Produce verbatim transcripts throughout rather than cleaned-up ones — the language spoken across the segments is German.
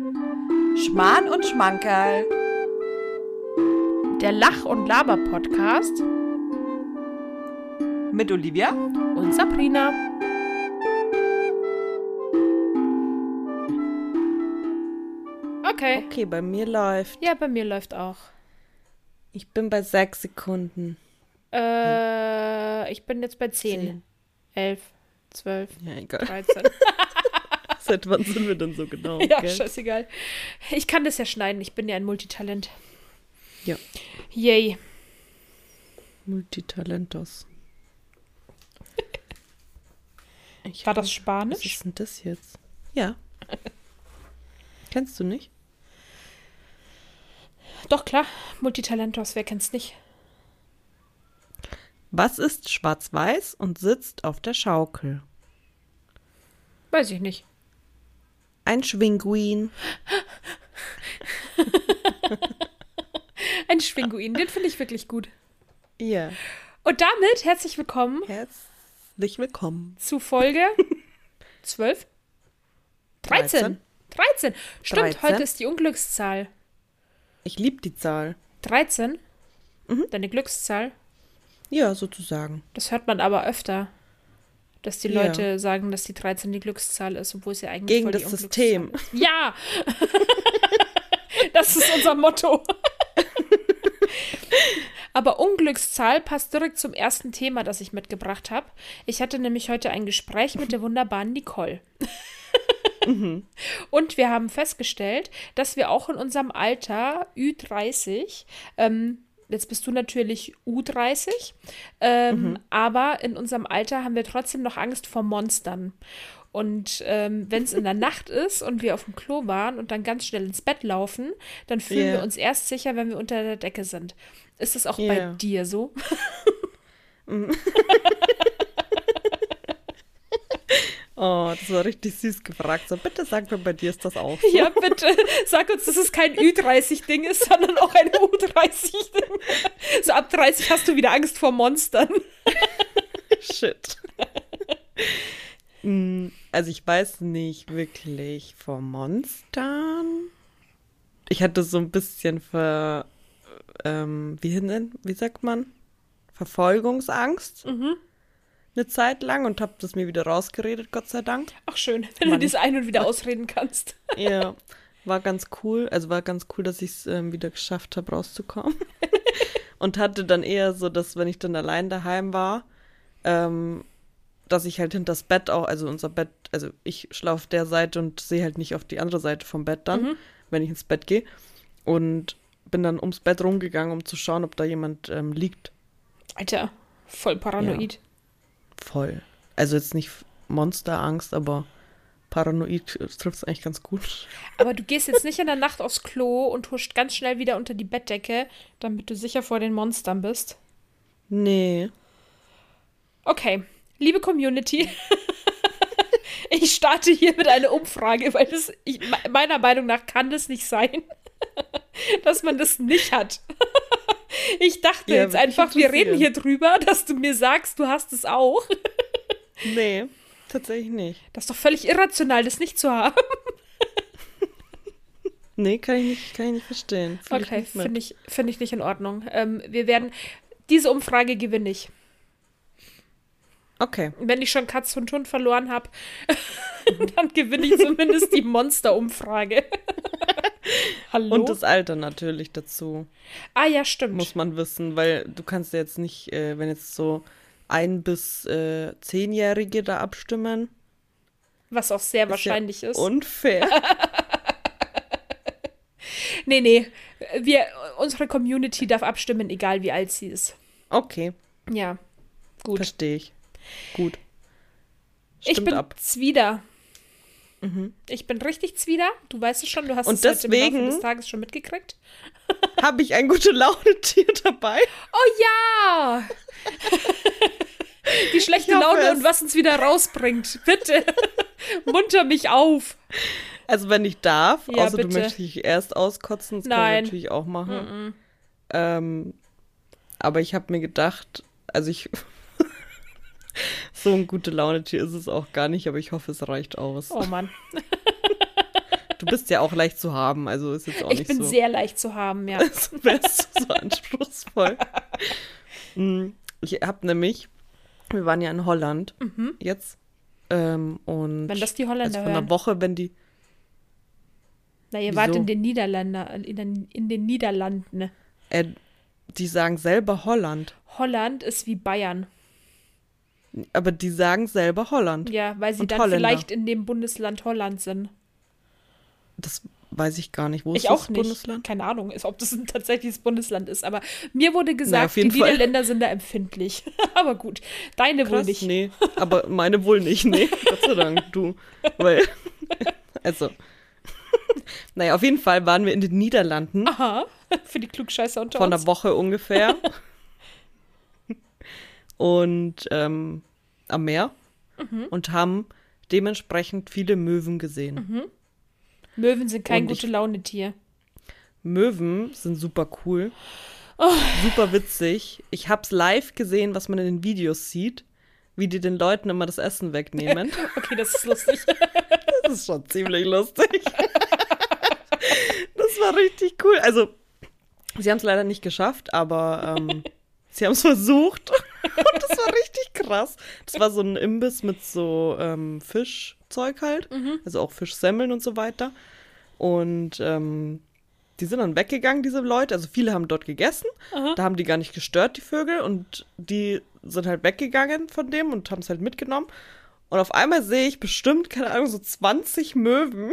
Schmarrn und Schmankerl. Der Lach- und Laber-Podcast mit Olivia und Sabrina. Okay. Okay, bei mir läuft. Ja, bei mir läuft auch. Ich bin bei sechs Sekunden. Äh, ich bin jetzt bei zehn. Zehn. elf, zwölf, Ja, egal. dreizehn. Seit wann sind wir denn so genau? Ja, gell? scheißegal. Ich kann das ja schneiden. Ich bin ja ein Multitalent. Ja. Yay. Multitalentos. Ich War das Was Spanisch? ist denn das jetzt? Ja. Kennst du nicht? Doch, klar. Multitalentos, wer kennt's nicht? Was ist schwarz-weiß und sitzt auf der Schaukel? Weiß ich nicht. Ein Schwinguin. Ein Schwinguin, den finde ich wirklich gut. Ja. Und damit herzlich willkommen Herzlich willkommen. zu Folge zwölf? dreizehn. dreizehn. Stimmt, dreizehn. heute ist die Unglückszahl. Ich liebe die Zahl. dreizehn? Mhm. Deine Glückszahl? Ja, sozusagen. Das hört man aber öfter. Dass die Ja. Leute sagen, dass die dreizehn die Glückszahl ist, obwohl es ja eigentlich Gegen voll das die System. Unglückszahl ist. Ja! Das ist unser Motto. Aber Unglückszahl passt direkt zum ersten Thema, das ich mitgebracht habe. Ich hatte nämlich heute ein Gespräch mit der wunderbaren Nicole. Mhm. Und wir haben festgestellt, dass wir auch in unserem Alter Ü dreißig, ähm, jetzt bist du natürlich U dreißig, ähm, Mhm. aber in unserem Alter haben wir trotzdem noch Angst vor Monstern. Und ähm, wenn es in der Nacht ist und wir auf dem Klo waren und dann ganz schnell ins Bett laufen, dann fühlen Ja. wir uns erst sicher, wenn wir unter der Decke sind. Ist das auch Ja. bei dir so? Oh, das war richtig süß gefragt. So, bitte sag mir, bei dir ist das auch so. Ja, bitte, sag uns, dass es kein Ü dreißig-Ding ist, sondern auch ein U dreißig-Ding. So ab dreißig hast du wieder Angst vor Monstern. Shit. Mm, Also ich weiß nicht wirklich vor Monstern. Ich hatte so ein bisschen ver, ähm, wie, hin, wie sagt man? Verfolgungsangst. Mhm. Eine Zeit lang und habe das mir wieder rausgeredet, Gott sei Dank. Ach schön, wenn Mann. du das ein- und wieder ausreden kannst. Ja, war ganz cool. Also war ganz cool, dass ich es ähm, wieder geschafft habe, rauszukommen. Und hatte dann eher so, dass wenn ich dann allein daheim war, ähm, dass ich halt hinter das Bett auch, also unser Bett, also ich schlafe auf der Seite und sehe halt nicht auf die andere Seite vom Bett dann, Mhm. wenn ich ins Bett gehe. Und bin dann ums Bett rumgegangen, um zu schauen, ob da jemand ähm, liegt. Alter, voll paranoid. Voll. Also jetzt nicht Monsterangst, aber paranoid trifft es eigentlich ganz gut. Aber du gehst jetzt nicht in der Nacht aufs Klo und huscht ganz schnell wieder unter die Bettdecke, damit du sicher vor den Monstern bist. Nee. Okay, liebe Community, ich starte hier mit einer Umfrage, weil das, ich, me- meiner Meinung nach kann das nicht sein, dass man das nicht hat. Ich dachte Ja, jetzt würde mich einfach, wir reden hier interessieren. drüber, dass du mir sagst, du hast es auch. Nee, tatsächlich nicht. Das ist doch völlig irrational, das nicht zu haben. Nee, kann ich nicht, kann ich nicht verstehen. Fühl Okay, nicht mit. finde ich, find ich nicht in Ordnung. Ähm, wir werden, diese Umfrage gewinne ich. Okay. Wenn ich schon Katz und Hund verloren habe, dann gewinne ich zumindest die Monster-Umfrage. Hallo? Und das Alter natürlich dazu, ah ja, stimmt. muss man wissen, weil du kannst ja jetzt nicht, äh, wenn jetzt so ein- bis äh, zehnjährige da abstimmen, Was auch sehr ist wahrscheinlich ja ist. unfair. Nee, nee. Wir, unsere Community darf abstimmen, egal wie alt sie ist. Okay, Ja, gut. verstehe ich. Gut. Ich Stimmt bin ab. Zwider. Mhm. Ich bin richtig Zwider. Du weißt es schon, du hast Und es heute im deswegen- Laufe des Tages schon mitgekriegt. Habe ich ein gute Laune-Tier dabei? Oh ja! Die schlechte Ich hoffe Laune es. und was uns wieder rausbringt. Bitte, munter mich auf. Also wenn ich darf, Ja, außer du bitte. möchtest dich erst auskotzen, das können Nein. wir natürlich auch machen. Mm-mm. Ähm, aber ich habe mir gedacht, also ich so ein gute Laune-Tier ist es auch gar nicht, aber ich hoffe, es reicht aus. Oh Mann. Du bist ja auch leicht zu haben, also ist jetzt auch Ich nicht bin so. sehr leicht zu haben, ja. Das wärst du so anspruchsvoll. Mm, Ich hab nämlich, wir waren ja in Holland Mhm. jetzt. Ähm, und Wenn das die also Holländer vor einer hören. Woche, wenn die. Na, ihr wart Wieso? in den Niederlanden, in den, in den Niederlanden. ne? Äh, die sagen selber Holland. Holland ist wie Bayern. Aber die sagen selber Holland. Ja, weil sie Und dann Holländer. vielleicht in dem Bundesland Holland sind. Das weiß ich gar nicht. Wo ist Ich auch das nicht. Bundesland? Keine Ahnung, ist, ob das ein tatsächliches Bundesland ist. Aber mir wurde Na, gesagt, auf jeden die Fall. Niederländer sind da empfindlich. Aber gut, deine wohl Krass, nicht. nee. Aber meine wohl nicht, nee. Gott sei Dank, du. Weil, also. Naja, auf jeden Fall waren wir in den Niederlanden. Aha, für die Klugscheißer unter Vor uns. einer Woche ungefähr. Und ähm, am Meer. Mhm. Und haben dementsprechend viele Möwen gesehen. Möwen sind kein Und ich- gute Laune-Tier. Möwen sind super cool. Oh. Super witzig. Ich hab's live gesehen, was man in den Videos sieht, wie die den Leuten immer das Essen wegnehmen. Okay, das ist lustig. Das ist schon ziemlich lustig. Das war richtig cool. Also, sie haben es leider nicht geschafft, aber ähm, sie haben es versucht. Und das war richtig krass. Das war so ein Imbiss mit so ähm, Fischzeug halt. Mhm. Also auch Fischsemmeln und so weiter. Und ähm, die sind dann weggegangen, diese Leute. Also viele haben dort gegessen. Aha. Da haben die gar nicht gestört, die Vögel. Und die sind halt weggegangen von dem und haben es halt mitgenommen. Und auf einmal sehe ich bestimmt, keine Ahnung, so zwanzig Möwen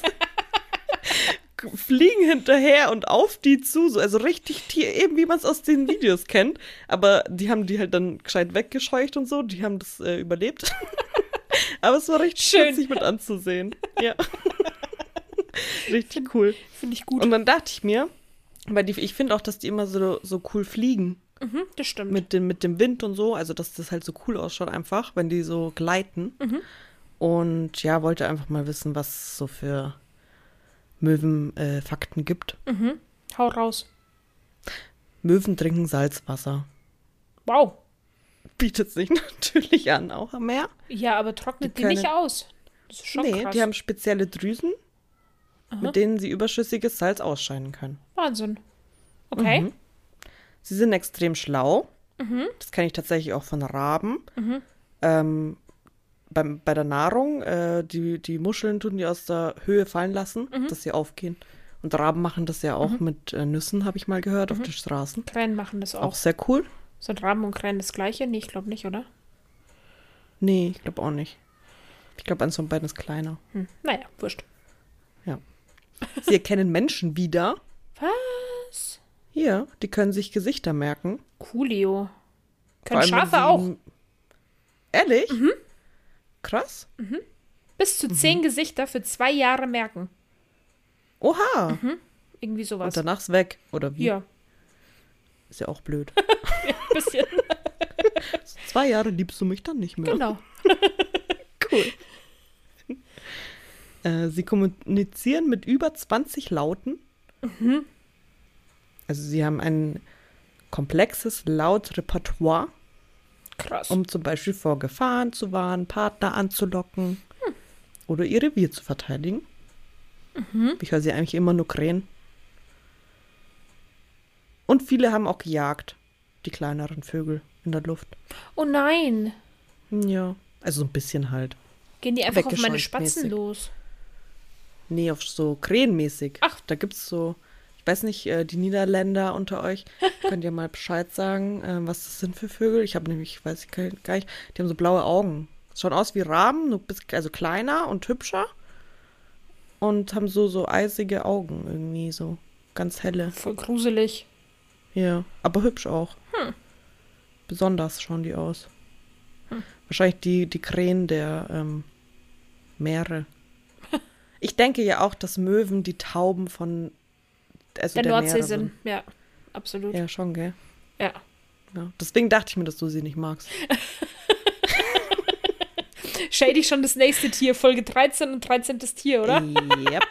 fliegen hinterher und auf die zu. So, also richtig Tier, eben wie man es aus den Videos kennt. Aber die haben die halt dann gescheit weggescheucht und so. Die haben das äh, überlebt. Aber es war richtig Schön. witzig mit anzusehen. Ja. Richtig cool. Finde ich gut. Und dann dachte ich mir, weil die, ich finde auch, dass die immer so, so cool fliegen. Mhm, das stimmt. Mit dem, mit dem Wind und so. Also, dass das halt so cool ausschaut einfach, wenn die so gleiten. Mhm. Und ja, wollte einfach mal wissen, was es so für Möwen-Fakten äh, Fakten gibt. Mhm. Hau raus. Möwen trinken Salzwasser. Wow. Bietet sich natürlich an, auch am Meer. Ja, aber trocknet Die die, nicht können- aus. Das ist schon Nee, krass. die haben spezielle Drüsen, Aha. mit denen sie überschüssiges Salz ausscheiden können. Wahnsinn. Okay. Mhm. Sie sind extrem schlau. Mhm. Das kenne ich tatsächlich auch von Raben. Mhm. Ähm, beim, bei der Nahrung, äh, die, die Muscheln tun die aus der Höhe fallen lassen, Mhm. dass sie aufgehen. Und Raben machen das ja auch Mhm. mit äh, Nüssen, habe ich mal gehört, auf Mhm. den Straßen. Krähen machen das Auch auch. sehr cool. Sind Raben und Krähen das gleiche? Nee, ich glaube nicht, oder? Nee, ich glaube auch nicht. Ich glaube, eins von beiden ist kleiner. Hm. Naja, wurscht. Sie erkennen Menschen wieder. Was? Hier, die können sich Gesichter merken. Coolio. Vor Können allem, wenn Schafe sie- auch. Ehrlich? Krass. Bis zu zehn Gesichter für zwei Jahre merken. Oha. Irgendwie Und sowas. danach ist weg. Oder wie? Ja, Ist ja auch blöd. ein bisschen. Zwei Jahre liebst du mich dann nicht mehr. Genau. Cool. Äh, sie kommunizieren mit über zwanzig Lauten. Mhm. Also sie haben ein komplexes Lautrepertoire, Krass. um zum Beispiel vor Gefahren zu warnen, Partner anzulocken oder ihr Revier zu verteidigen. Mhm. Ich höre sie eigentlich immer nur krähen. Und viele haben auch gejagt, die kleineren Vögel in der Luft. Oh nein. Ja, also so ein bisschen halt. Gehen die einfach auf meine Weggescheucht Spatzen mäßig. los? Nee, auf so krähenmäßig. Ach. Da gibt's so, ich weiß nicht, äh, die Niederländer unter euch, könnt ihr mal Bescheid sagen, äh, was das sind für Vögel? Ich habe nämlich, weiß ich gar nicht, die haben so blaue Augen. Schauen aus wie Raben, nur bis, also kleiner und hübscher. Und haben so, so eisige Augen irgendwie, so ganz helle. Voll gruselig. Ja, aber hübsch auch. Hm. Besonders schauen die aus. Hm. Wahrscheinlich die, die Krähen der ähm, Meere. Ich denke ja auch, dass Möwen die Tauben von also Der, der, Nordsee Meere sind. Ja, absolut. Ja, schon, gell? Ja. Ja. Deswegen dachte ich mir, dass du sie nicht magst. Shady schon das nächste Tier. Folge dreizehn und dreizehntes Tier, oder? Yep.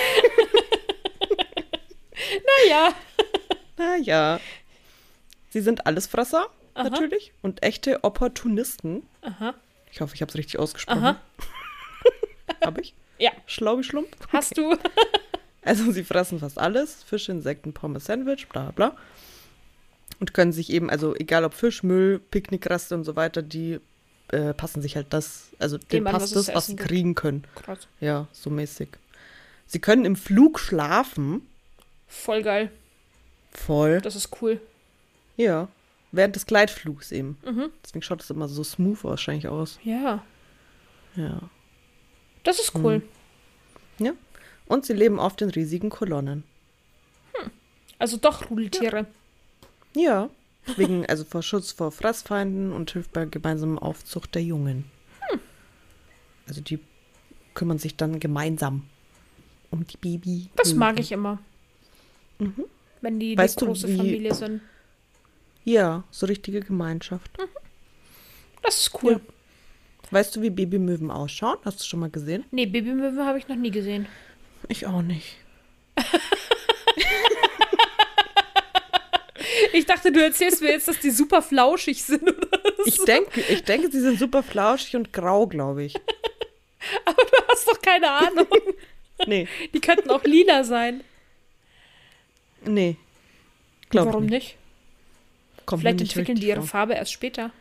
Naja. Naja. Sie sind Allesfresser, Aha. natürlich. Und echte Opportunisten. Aha. Ich hoffe, ich habe es richtig ausgesprochen. Aha. Habe ich? Ja. Schlau wie Schlumpf? Hast du? Also sie fressen fast alles. Fisch, Insekten, Pommes, Sandwich, bla bla. Und können sich eben, also egal ob Fisch, Müll, Picknickreste und so weiter, die äh, passen sich halt das, also denen Mann, passt was es das, zu was sie essen gibt. kriegen können. Krass. Ja, so mäßig. Sie können im Flug schlafen. Voll geil. Voll. Das ist cool. Ja. Während des Gleitflugs eben. Mhm. Deswegen schaut es immer so smooth wahrscheinlich aus. Ja. Ja. Das ist cool. Ja. Und sie leben oft in riesigen Kolonnen. Also doch Rudeltiere. Ja. Wegen, also vor Schutz vor Fressfeinden und hilft bei gemeinsamer Aufzucht der Jungen. Hm. Also die kümmern sich dann gemeinsam um die Baby. Das mag ich immer. Mhm. Wenn die Weißt eine du, große wie- Familie sind. Ja, so richtige Gemeinschaft. Das ist cool. Ja. Weißt du, wie Babymöwen ausschauen? Hast du schon mal gesehen? Nee, Babymöwen habe ich noch nie gesehen. Ich auch nicht. Ich dachte, du erzählst mir jetzt, dass die super flauschig sind oder so. Ich denke, ich denke, sie sind super flauschig und grau, glaube ich. Aber du hast doch keine Ahnung. Nee, Die könnten auch lila sein. nee. Glaub Warum nicht. nicht? Kommt mir Vielleicht nicht entwickeln die richtig ihre vor. Farbe erst später.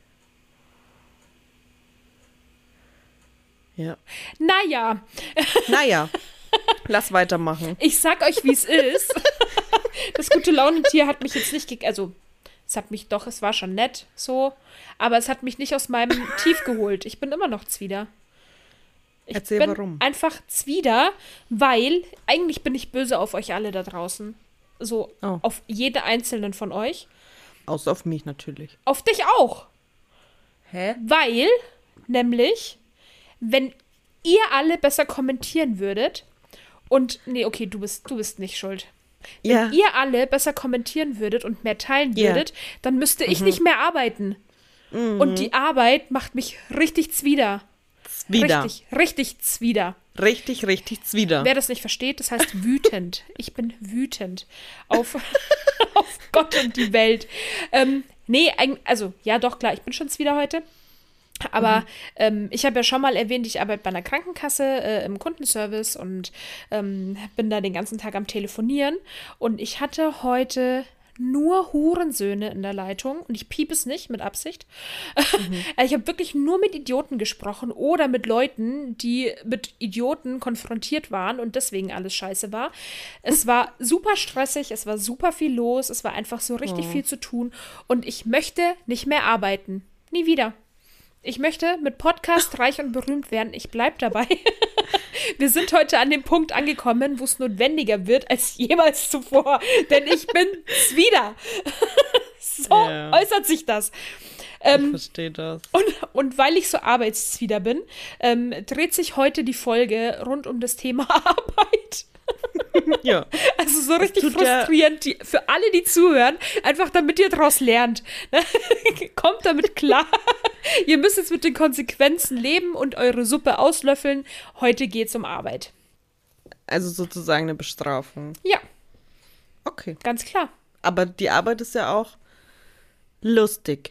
Ja. Naja, Naja, lass weitermachen. ich sag euch, wie es ist. Das gute Launentier hat mich jetzt nicht, ge also es hat mich doch, es war schon nett so, aber es hat mich nicht aus meinem Tief geholt. Ich bin immer noch Zwider. Ich Erzähl, bin warum. einfach Zwider, weil eigentlich bin ich böse auf euch alle da draußen. So Oh. auf jede einzelnen von euch. Außer auf mich natürlich. Auf dich auch. Hä? Weil, nämlich, wenn ihr alle besser kommentieren würdet und, nee, okay, du bist, du bist nicht schuld. Wenn Ja. ihr alle besser kommentieren würdet und mehr teilen Ja. würdet, dann müsste ich Mhm. nicht mehr arbeiten. Und die Arbeit macht mich richtig zwider. Zwider. Richtig, richtig zwider. Richtig, richtig Zwider. Wer das nicht versteht, das heißt wütend. Ich bin wütend auf, auf Gott und die Welt. Ähm, nee, eig- also, ja doch, klar, ich bin schon Zwider heute. Aber ähm, ich habe ja schon mal erwähnt, ich arbeite bei einer Krankenkasse äh, im Kundenservice und ähm, bin da den ganzen Tag am Telefonieren. Und ich hatte heute nur Hurensöhne in der Leitung und ich piep es nicht mit Absicht. Ich habe wirklich nur mit Idioten gesprochen oder mit Leuten, die mit Idioten konfrontiert waren und deswegen alles scheiße war. Es war super stressig, es war super viel los, es war einfach so richtig Oh. viel zu tun und ich möchte nicht mehr arbeiten. Nie wieder. Ich möchte mit Podcast reich und berühmt werden. Ich bleib dabei. Wir sind heute an dem Punkt angekommen, wo es notwendiger wird als jemals zuvor. Denn ich bin Zwider. So Ja. äußert sich das. Ich Ähm, verstehe das. und, und weil ich so arbeitszwider bin, ähm, dreht sich heute die Folge rund um das Thema Arbeit. Ja. Also so richtig tut ja- frustrierend die, für alle, die zuhören, einfach damit ihr daraus lernt. Kommt damit klar. Ihr müsst jetzt mit den Konsequenzen leben und eure Suppe auslöffeln. Heute geht's um Arbeit. Also sozusagen eine Bestrafung. Ja, Okay. ganz klar. Aber die Arbeit ist ja auch lustig.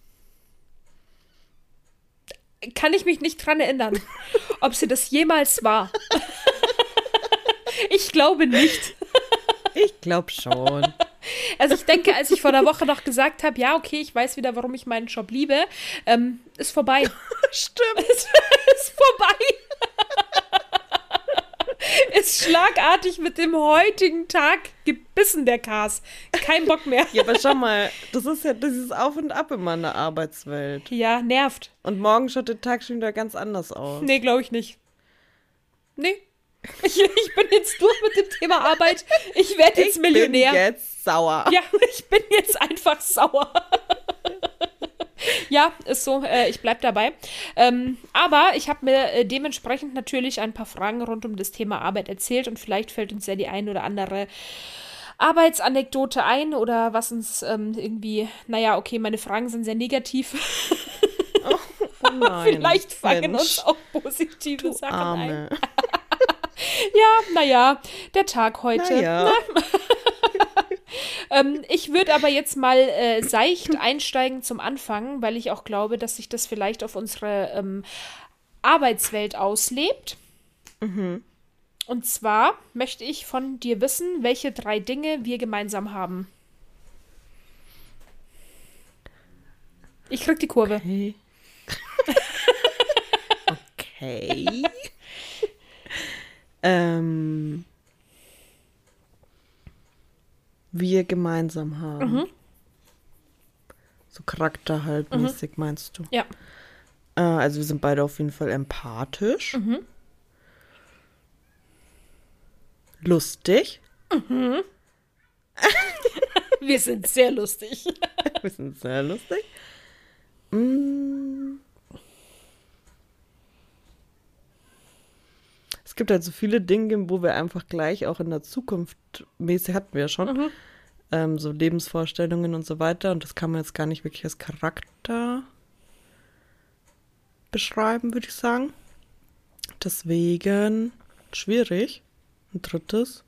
Kann ich mich nicht dran erinnern, ob sie das jemals war. Ich glaube nicht. Ich glaube schon. Also ich denke, als ich vor der Woche noch gesagt habe, ja, okay, ich weiß wieder, warum ich meinen Job liebe, ähm, ist vorbei. Stimmt. Ist, ist vorbei. Ist schlagartig mit dem heutigen Tag gebissen, der Kas. Kein Bock mehr. Ja, aber schau mal, das ist ja dieses Auf und Ab immer in der Arbeitswelt. Ja, nervt. Und morgen schaut der Tag schon wieder ganz anders aus. Nee, glaube ich nicht. Nee. Ich, ich bin jetzt durch mit dem Thema Arbeit. Ich werde jetzt ich Millionär. bin jetzt sauer. Ja, ich bin jetzt einfach sauer. Ja, ist so, äh, ich bleib dabei. Ähm, aber ich habe mir äh, dementsprechend natürlich ein paar Fragen rund um das Thema Arbeit erzählt und vielleicht fällt uns ja die ein oder andere Arbeitsanekdote ein oder was uns ähm, irgendwie, naja, okay, meine Fragen sind sehr negativ. Oh nein. Vielleicht fangen Mensch, uns auch positive du Sachen ein. Arme. Ja, naja, der Tag heute. Naja. Ähm, ich würde aber jetzt mal äh, seicht einsteigen zum Anfang, weil ich auch glaube, dass sich das vielleicht auf unsere ähm, Arbeitswelt auslebt. Mhm. Und zwar möchte ich von dir wissen, welche drei Dinge wir gemeinsam haben. Ich krieg die Kurve. Okay. Okay. ähm, wir gemeinsam haben. Mhm. So Charakter halt Mhm. mäßig, meinst du? Ja. Äh, also wir sind beide auf jeden Fall empathisch. Mhm. Lustig. Wir sind sehr lustig. Wir sind sehr lustig. Mm. Es gibt halt so viele Dinge, wo wir einfach gleich auch in der Zukunft, mäßig hatten wir ja schon, Mhm. ähm, so Lebensvorstellungen und so weiter. Und das kann man jetzt gar nicht wirklich als Charakter beschreiben, würde ich sagen. Deswegen schwierig. Ein drittes.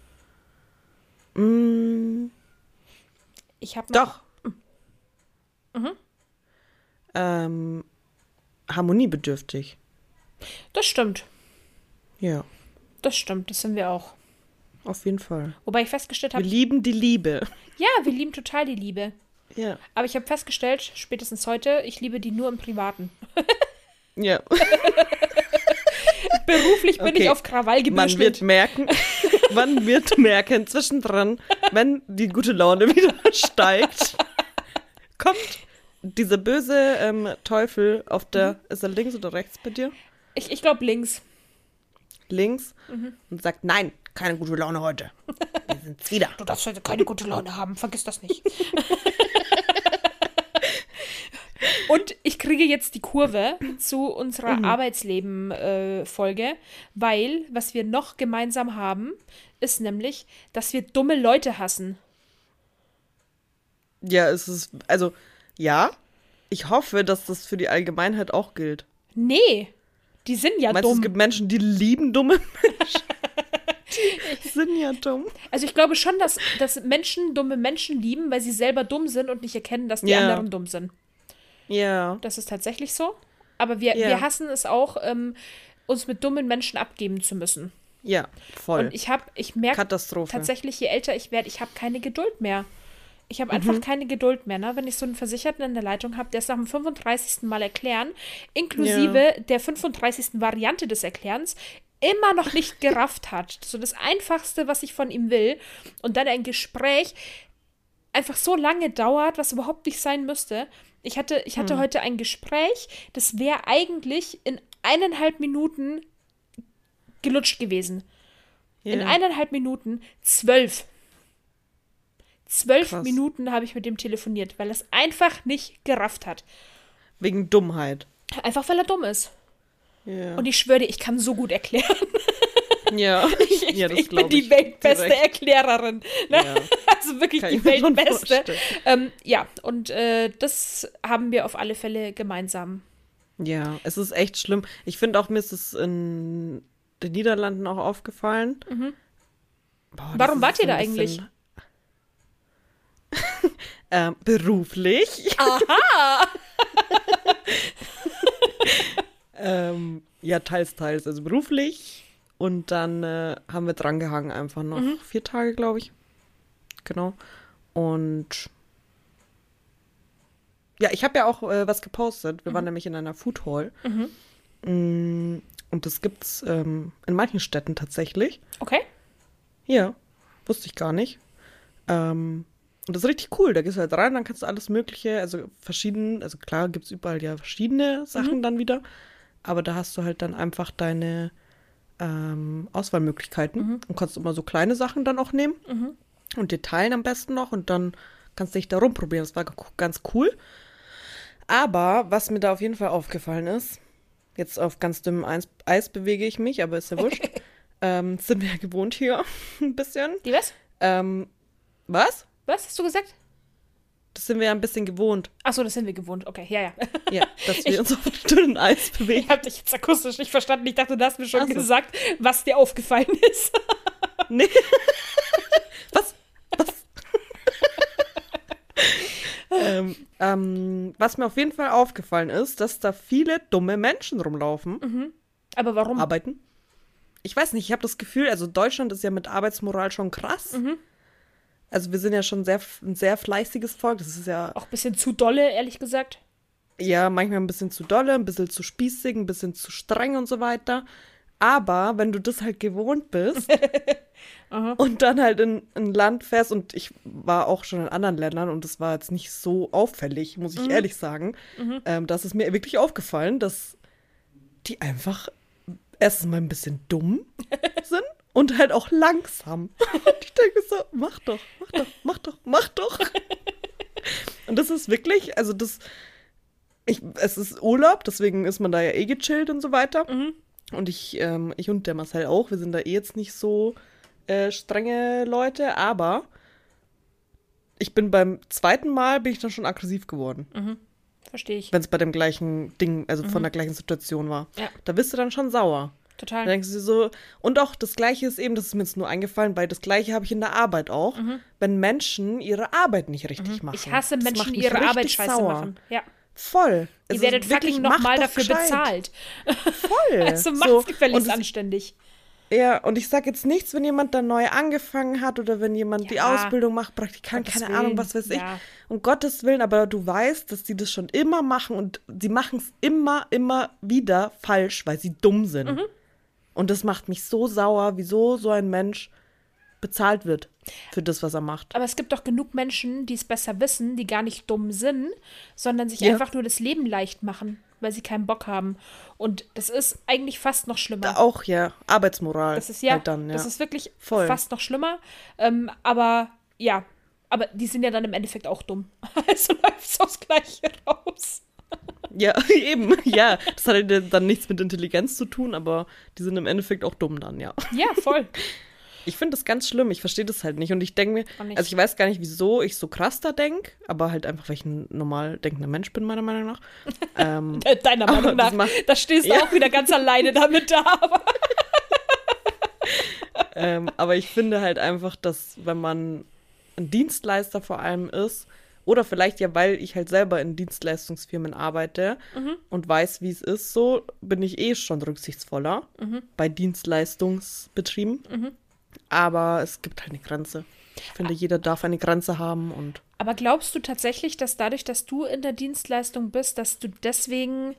Mm. Ich habe noch. Doch. Mhm. Ähm, harmoniebedürftig. Das stimmt. Ja, Das stimmt. Das sind wir auch. auf jeden Fall. Wobei ich festgestellt Wir habe, lieben die Liebe. ja, wir lieben total die Liebe. Ja. Aber ich habe festgestellt, spätestens heute, ich liebe die nur im Privaten. Ja. Beruflich bin Okay. ich auf Krawall Man wird gebürstet. merken, man wird merken, zwischendrin, wenn die gute Laune wieder steigt, kommt dieser böse ähm, Teufel auf der, ist er links oder rechts bei dir? Ich, ich glaube links. Links Mhm. und sagt, nein, keine gute Laune heute. Wir sind's wieder. Du darfst heute keine gute Laune haben, vergiss das nicht. Und ich kriege jetzt die Kurve zu unserer Mhm. Arbeitsleben-Folge, weil was wir noch gemeinsam haben, ist nämlich, dass wir dumme Leute hassen. Ja, es ist, also, ja, ich hoffe, dass das für die Allgemeinheit auch gilt. Nee, die sind ja Meinst du, dumm. es gibt Menschen, die lieben dumme Menschen? Die sind ja dumm. Also ich glaube schon, dass, dass Menschen dumme Menschen lieben, weil sie selber dumm sind und nicht erkennen, dass die Ja. anderen dumm sind. Ja. Das ist tatsächlich so. Aber wir, Ja. wir hassen es auch, ähm, uns mit dummen Menschen abgeben zu müssen. Ja, voll. Und ich habe, ich merke Katastrophe. tatsächlich, je älter ich werde, ich habe keine Geduld mehr. Ich habe einfach keine Geduld mehr, ne? Wenn ich so einen Versicherten in der Leitung habe, der es nach dem fünfunddreißigsten Mal erklären, inklusive der fünfunddreißigsten Variante des Erklärens, immer noch nicht gerafft hat. So das Einfachste, was ich von ihm will. Und dann ein Gespräch einfach so lange dauert, was überhaupt nicht sein müsste. Ich hatte, ich hatte heute ein Gespräch, das wäre eigentlich in eineinhalb Minuten gelutscht gewesen. Ja. In eineinhalb Minuten zwölf. Zwölf Krass. Minuten habe ich mit dem telefoniert, weil er es einfach nicht gerafft hat. Wegen Dummheit. Einfach weil er dumm ist. Ja. Und ich schwöre dir, ich kann so gut erklären. ja. Ich, ja, das ich bin glaub die ich weltbeste direkt. Erklärerin. Ne? Ja. Also wirklich Kann die ich mir schon weltbeste. vorstellen. Ähm, ja, und äh, das haben wir auf alle Fälle gemeinsam. Ja, es ist echt schlimm. Ich finde auch, mir ist es in den Niederlanden auch aufgefallen. Mhm. Boah, das Warum ist wart so ihr da ein eigentlich? bisschen- ähm, beruflich. Aha! ähm, ja, teils, teils. Also beruflich. Und dann äh, haben wir drangehangen einfach noch. Mhm. Vier Tage, glaube ich. Genau. Und ja, ich habe ja auch äh, was gepostet. Wir waren nämlich in einer Food Hall. Mhm. Mm, Und das gibt's ähm, in manchen Städten tatsächlich. Okay. Ja, wusste ich gar nicht. Ähm, und das ist richtig cool. Da gehst du halt rein, dann kannst du alles Mögliche, also verschieden, also klar gibt's überall ja verschiedene Sachen Mhm. dann wieder. Aber da hast du halt dann einfach deine ähm, Auswahlmöglichkeiten Mhm. und kannst immer so kleine Sachen dann auch nehmen Mhm. und dir teilen am besten noch und dann kannst du dich da rumprobieren. Das war g- ganz cool. Aber was mir da auf jeden Fall aufgefallen ist, jetzt auf ganz dünnem Eis, Eis bewege ich mich, aber ist ja wurscht. ähm, sind wir ja gewohnt hier ein bisschen. Die was? Ähm, was? Was hast du gesagt? Das sind wir ja ein bisschen gewohnt. Achso, das sind wir gewohnt. Okay, ja, ja. Ja, dass wir Ich- uns auf dünnem Eis bewegen. Ich habe dich jetzt akustisch nicht verstanden. Ich dachte, du hast mir schon Ach so. gesagt, was dir aufgefallen ist. Nee. Was? Was? ähm, ähm, was mir auf jeden Fall aufgefallen ist, dass da viele dumme Menschen rumlaufen, Aber warum? arbeiten. ich weiß nicht, ich habe das Gefühl, also Deutschland ist ja mit Arbeitsmoral schon krass. Mhm. Also wir sind ja schon sehr, ein sehr fleißiges Volk. Das ist ja Auch ein bisschen zu dolle, ehrlich gesagt. ja manchmal ein bisschen zu dolle, ein bisschen zu spießig, ein bisschen zu streng und so weiter. Aber wenn du das halt gewohnt bist und dann halt in ein Land fährst, und ich war auch schon in anderen Ländern und das war jetzt nicht so auffällig, muss ich Mhm. ehrlich sagen, Mhm. ähm, das ist mir wirklich aufgefallen, dass die einfach erstens mal ein bisschen dumm sind und halt auch langsam. Und ich denke so, mach doch, mach doch, mach doch, mach doch. Und das ist wirklich, also das, ich, es ist Urlaub, deswegen ist man da ja eh gechillt und so weiter. Mhm. Und ich, ähm, ich und der Marcel auch, wir sind da eh jetzt nicht so äh, strenge Leute, aber ich bin beim zweiten Mal, bin ich dann schon aggressiv geworden. Mhm. Verstehe ich. Wenn es bei dem gleichen Ding, also von der gleichen Situation war. Ja. Da bist du dann schon sauer. Da Total. denkst du dir so, und auch das Gleiche ist eben, das ist mir jetzt nur eingefallen, weil das Gleiche habe ich in der Arbeit auch, wenn Menschen ihre Arbeit nicht richtig machen. Ich hasse Das Menschen, macht die mich ihre richtig Arbeit scheiße sauer. machen. Ja. Voll. Ihr Es werdet ist wirklich, fucking macht nochmal doch dafür gescheit. bezahlt. Voll. Also macht's So. gefälligst Und es- anständig. Ja, und ich sage jetzt nichts, wenn jemand da neu angefangen hat oder wenn jemand die Ja. Ausbildung macht, Praktikant, Gottes keine Ahnung, Willen. was weiß ich. Ja. Um Gottes Willen, aber du weißt, dass die das schon immer machen und sie machen es immer, immer wieder falsch, weil sie dumm sind. Mhm. Und das macht mich so sauer, wieso so ein Mensch bezahlt wird für das, was er macht. Aber es gibt doch genug Menschen, die es besser wissen, die gar nicht dumm sind, sondern sich Ja. einfach nur das Leben leicht machen, weil sie keinen Bock haben. Und das ist eigentlich fast noch schlimmer. Da auch, ja, Arbeitsmoral. Das ist ja, halt dann, ja. das ist wirklich Voll. fast noch schlimmer. Ähm, aber ja, aber die sind ja dann im Endeffekt auch dumm. Also läuft es aufs Gleiche raus. Ja, eben, ja. Das hat ja dann nichts mit Intelligenz zu tun, aber die sind im Endeffekt auch dumm dann, ja. Ja, voll. Ich finde das ganz schlimm, ich verstehe das halt nicht. Und ich denke mir, Auch nicht. also ich weiß gar nicht, wieso ich so krass da denke, aber halt einfach, weil ich ein normal denkender Mensch bin, meiner Meinung nach. Ähm, Deiner Aber Meinung das nach, macht- da stehst du Ja. auch wieder ganz alleine damit da. Aber ähm, aber ich finde halt einfach, dass wenn man ein Dienstleister vor allem ist, oder vielleicht ja, weil ich halt selber in Dienstleistungsfirmen arbeite Mhm. und weiß, wie es ist, so bin ich eh schon rücksichtsvoller Mhm. bei Dienstleistungsbetrieben. Mhm. Aber es gibt halt eine Grenze. Ich finde, jeder darf eine Grenze haben und Aber glaubst du tatsächlich, dass dadurch, dass du in der Dienstleistung bist, dass du deswegen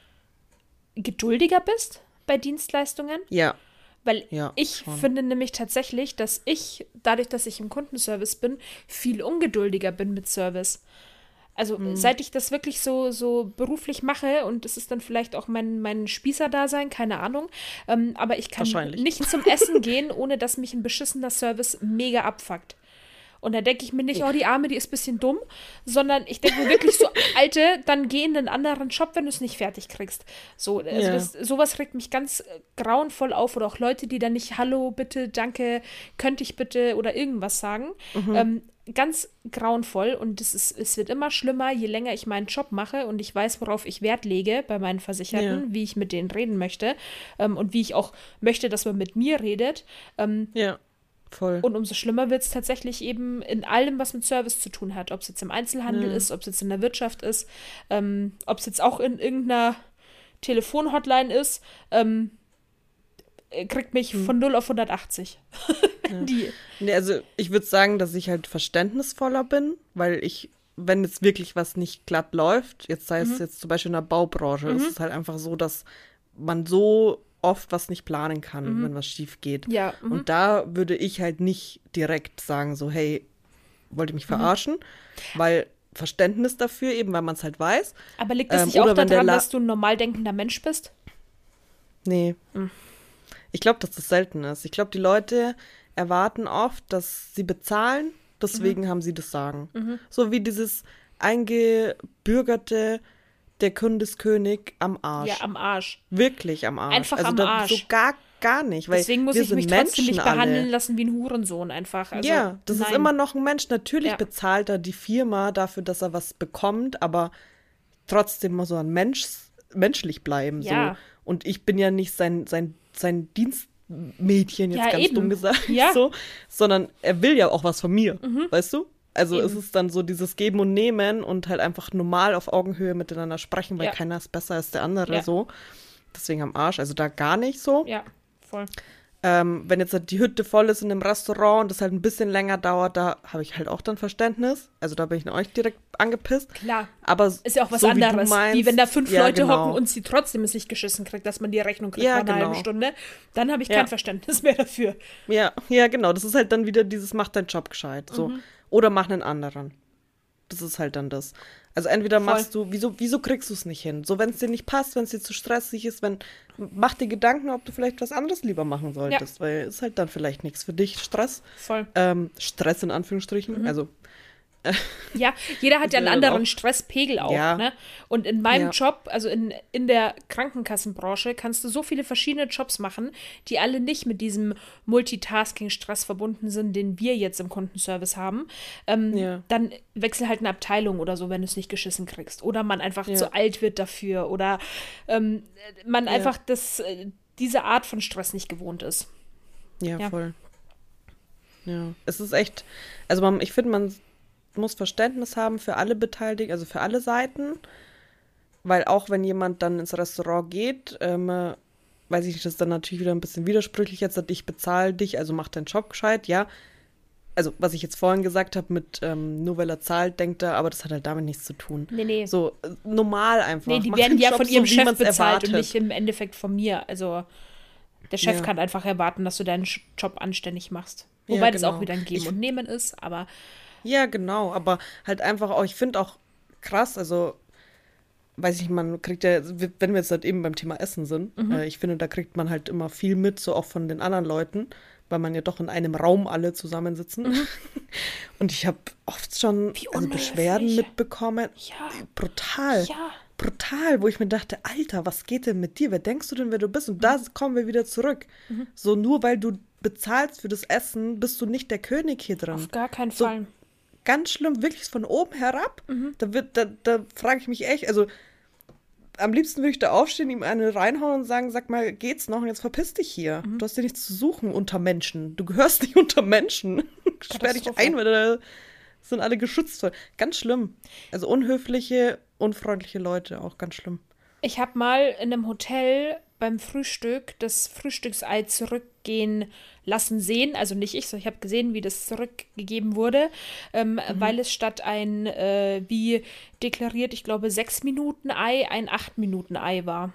geduldiger bist bei Dienstleistungen? ja, Weil Ja, ich schon. finde nämlich tatsächlich, dass ich, dadurch, dass ich im Kundenservice bin, viel ungeduldiger bin mit Service. Also Mhm. seit ich das wirklich so, so beruflich mache, und das ist dann vielleicht auch mein, mein Spießer-Dasein, keine Ahnung, ähm, aber ich kann Wahrscheinlich. nicht zum Essen gehen, ohne dass mich ein beschissener Service mega abfuckt. Und da denke ich mir nicht, oh, die Arme, die ist ein bisschen dumm, sondern ich denke mir wirklich so, Alte, dann geh in einen anderen Shop, wenn du es nicht fertig kriegst. So, also Ja. das, sowas regt mich ganz äh, grauenvoll auf. Oder auch Leute, die dann nicht Hallo, bitte, danke, könnte ich bitte oder irgendwas sagen. Ähm, ganz grauenvoll. Und das ist, es wird immer schlimmer, je länger ich meinen Job mache und ich weiß, worauf ich Wert lege bei meinen Versicherten, Ja. wie ich mit denen reden möchte ähm, und wie ich auch möchte, dass man mit mir redet. Ähm, ja, voll. und umso schlimmer wird es tatsächlich eben in allem, was mit Service zu tun hat. Ob es jetzt im Einzelhandel Ja. ist, ob es jetzt in der Wirtschaft ist, ähm, ob es jetzt auch in irgendeiner Telefonhotline ist, ähm, äh, kriegt mich Hm. von null auf hundertachtzig. Die. Nee, also ich würde sagen, dass ich halt verständnisvoller bin, weil ich, wenn jetzt wirklich was nicht glatt läuft, jetzt sei es jetzt zum Beispiel in der Baubranche, ist es halt einfach so, dass man so oft was nicht planen kann, wenn was schief geht. Ja, mhm. Und da würde ich halt nicht direkt sagen, so, hey, wollt ihr mich verarschen? Weil Verständnis dafür, eben weil man es halt weiß. Aber liegt es ähm, nicht auch oder wenn der daran, La- dass du ein normal denkender Mensch bist? Nee. Ich glaube, dass das selten ist. Ich glaube, die Leute erwarten oft, dass sie bezahlen, deswegen haben sie das Sagen. So wie dieses eingebürgerte, der Kunde ist König am Arsch. Ja, am Arsch. Wirklich am Arsch. Einfach also am da, Arsch. So gar, gar nicht. Weil Deswegen muss wir ich sind mich trotzdem Menschen nicht alle. behandeln lassen wie ein Hurensohn einfach. Also, Ja, das ist nein. immer noch ein Mensch. Natürlich Ja. bezahlt er die Firma dafür, dass er was bekommt, aber trotzdem muss er ein Mensch, menschlich bleiben. Ja. So. Und ich bin ja nicht sein, sein, sein Dienstmädchen, jetzt Ja, ganz eben. dumm gesagt, Ja. Mhm. so, sondern er will ja auch was von mir, weißt du? Also Eben. es ist dann so dieses Geben und Nehmen und halt einfach normal auf Augenhöhe miteinander sprechen, weil Ja. keiner ist besser als der andere Ja. so. Deswegen am Arsch, also da gar nicht so. Ja, voll. Ähm, wenn jetzt halt die Hütte voll ist in einem Restaurant und das halt ein bisschen länger dauert, da habe ich halt auch dann Verständnis. Also da bin ich dann auch nicht direkt angepisst. Klar. Aber ist ja auch was so anderes. Wie, du meinst, wie wenn da fünf ja, Leute genau. hocken und sie trotzdem es nicht geschissen kriegt, dass man die Rechnung kriegt ja, nach einer genau. halben Stunde. Dann habe ich ja. kein Verständnis mehr dafür. Ja, ja, genau. Das ist halt dann wieder dieses, mach deinen Job gescheit. So. Mhm. Oder mach einen anderen. Das ist halt dann das. Also entweder Voll. machst du, wieso, wieso kriegst du es nicht hin? So, wenn es dir nicht passt, wenn es dir zu stressig ist, wenn, mach dir Gedanken, ob du vielleicht was anderes lieber machen solltest, ja. weil es ist halt dann vielleicht nichts für dich, Stress. Voll. Ähm, Stress in Anführungsstrichen, Mhm. also. Ja, jeder hat ja einen anderen Stresspegel auch, ja. ne? Und in meinem ja. Job, also in, in der Krankenkassenbranche, kannst du so viele verschiedene Jobs machen, die alle nicht mit diesem Multitasking-Stress verbunden sind, den wir jetzt im Kundenservice haben. Ähm, ja. Dann wechsel halt eine Abteilung oder so, wenn du es nicht geschissen kriegst. Oder man einfach ja. zu alt wird dafür. Oder ähm, man ja. einfach das, diese Art von Stress nicht gewohnt ist. Ja, ja. voll. Ja, es ist echt, also man, ich finde, man muss Verständnis haben für alle Beteiligten, also für alle Seiten, weil auch wenn jemand dann ins Restaurant geht, ähm, weiß ich nicht, das ist dann natürlich wieder ein bisschen widersprüchlich jetzt, dass ich bezahle dich, also mach deinen Job gescheit, ja. Also, was ich jetzt vorhin gesagt habe mit, ähm, nur weil er zahlt, denkt er, aber das hat halt damit nichts zu tun. Nee, nee. So, äh, normal einfach. Nee, die mach werden den ja Job von so, ihrem wie Chef man's bezahlt erwartet. und nicht im Endeffekt von mir. Also, der Chef Ja. kann einfach erwarten, dass du deinen Job anständig machst. Wobei Ja, das genau. auch wieder ein Geben Ich- und Nehmen ist, aber Ja, genau, aber halt einfach auch, ich finde auch krass, also, weiß ich, man kriegt ja, wenn wir jetzt halt eben beim Thema Essen sind, Mhm. äh, ich finde, da kriegt man halt immer viel mit, so auch von den anderen Leuten, weil man ja doch in einem Raum alle zusammensitzen. Mhm. Und ich habe oft schon Wie also unhöflich. Beschwerden mitbekommen. ja, Brutal. ja. Brutal, wo ich mir dachte, Alter, was geht denn mit dir? Wer denkst du denn, wer du bist? Und da kommen wir wieder zurück. Mhm. So, nur weil du bezahlst für das Essen, bist du nicht der König hier drin. Auf gar keinen So, Fall. Ganz schlimm, wirklich von oben herab. Mhm. Da wird, da, da frage ich mich echt, also am liebsten würde ich da aufstehen, ihm eine reinhauen und sagen, sag mal, geht's noch? Und jetzt verpiss dich hier. Mhm. Du hast dir nichts zu suchen unter Menschen. Du gehörst nicht unter Menschen. Sperr dich Katastrophe. ein, weil da sind alle geschützt. Ganz schlimm. Also unhöfliche, unfreundliche Leute, auch ganz schlimm. Ich habe mal in einem Hotel beim Frühstück das Frühstücksei zurückgehen lassen sehen. Also nicht ich, sondern ich habe gesehen, wie das zurückgegeben wurde, ähm, weil es statt ein, äh, wie deklariert, ich glaube, sechs Minuten Ei, ein acht Minuten Ei war.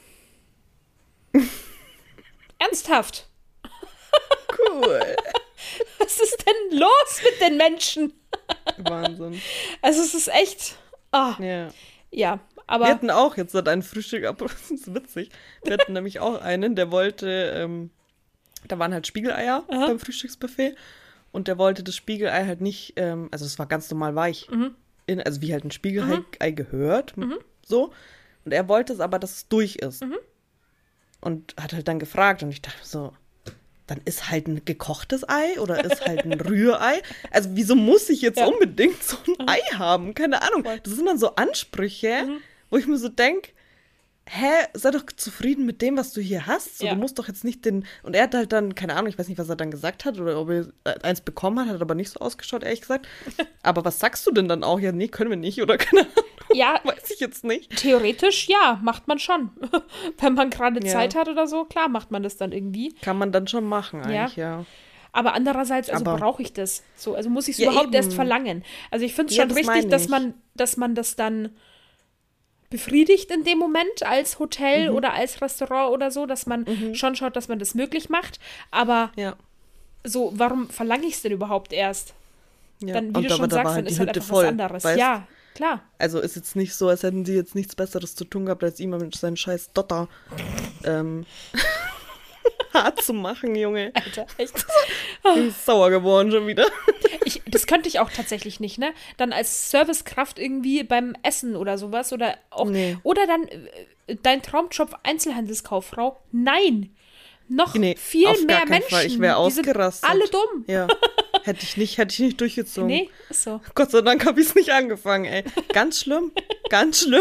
Ernsthaft? Cool. Was ist denn los mit den Menschen? Wahnsinn. Also es ist echt. Ah, Ja. ja, Wir aber. hatten auch jetzt seit ein Frühstück ab. Das ist witzig. Wir hatten nämlich auch einen, der wollte, ähm, da waren halt Spiegeleier Aha. beim Frühstücksbuffet. Und der wollte das Spiegelei halt nicht, ähm, also es war ganz normal weich. Mhm. In, also wie halt ein Spiegelei gehört. So. Und er wollte es aber, dass es durch ist. Mhm. Und hat halt dann gefragt. Und ich dachte so, dann ist halt ein gekochtes Ei oder ist halt ein Rührei. Also wieso muss ich jetzt Ja. unbedingt so ein Ei haben? Keine Ahnung. Voll. Das sind dann so Ansprüche, Mhm. wo ich mir so denke, hä, sei doch zufrieden mit dem, was du hier hast. So, Ja. Du musst doch jetzt nicht den... Und er hat halt dann, keine Ahnung, ich weiß nicht, was er dann gesagt hat oder ob er eins bekommen hat, hat aber nicht so ausgeschaut, ehrlich gesagt. Aber was sagst du denn dann auch? Ja, nee, können wir nicht oder keine Ahnung. Ja, Weiß ich jetzt nicht. theoretisch ja, macht man schon. Wenn man gerade Ja. Zeit hat oder so, klar macht man das dann irgendwie. Kann man dann schon machen eigentlich, ja. Aber andererseits, also Aber- brauche ich das. So, also muss ich es Ja, überhaupt eben. erst verlangen. Also ich finde es Ja, schon das richtig, meine dass ich. man, dass man das dann befriedigt in dem Moment als Hotel Mhm. oder als Restaurant oder so, dass man schon schaut, dass man das möglich macht. Aber Ja. so, warum verlange ich es denn überhaupt erst? ja. Dann, wie Und du aber schon da sagst, war dann halt die ist halt Hütte einfach voll, was anderes. weißt? Ja, klar. Also ist jetzt nicht so, als hätten sie jetzt nichts Besseres zu tun gehabt, als ihm mit seinen scheiß Dotter ähm, hart zu machen, Junge. Alter, echt. Ich bin sauer geworden schon wieder. Ich, das könnte ich auch tatsächlich nicht, ne? Dann als Servicekraft irgendwie beim Essen oder sowas oder auch. Nee. Oder dann äh, dein Traumjob Einzelhandelskauffrau. Nein! Noch Nee, viel auf mehr gar keinen Menschen. Fall. Ich wär die sind ausgerastet. alle dumm. Ja. Hätte ich nicht, hätte ich nicht durchgezogen. Nee, ist so. Gott sei Dank habe ich es nicht angefangen, ey. Ganz schlimm. Ganz schlimm.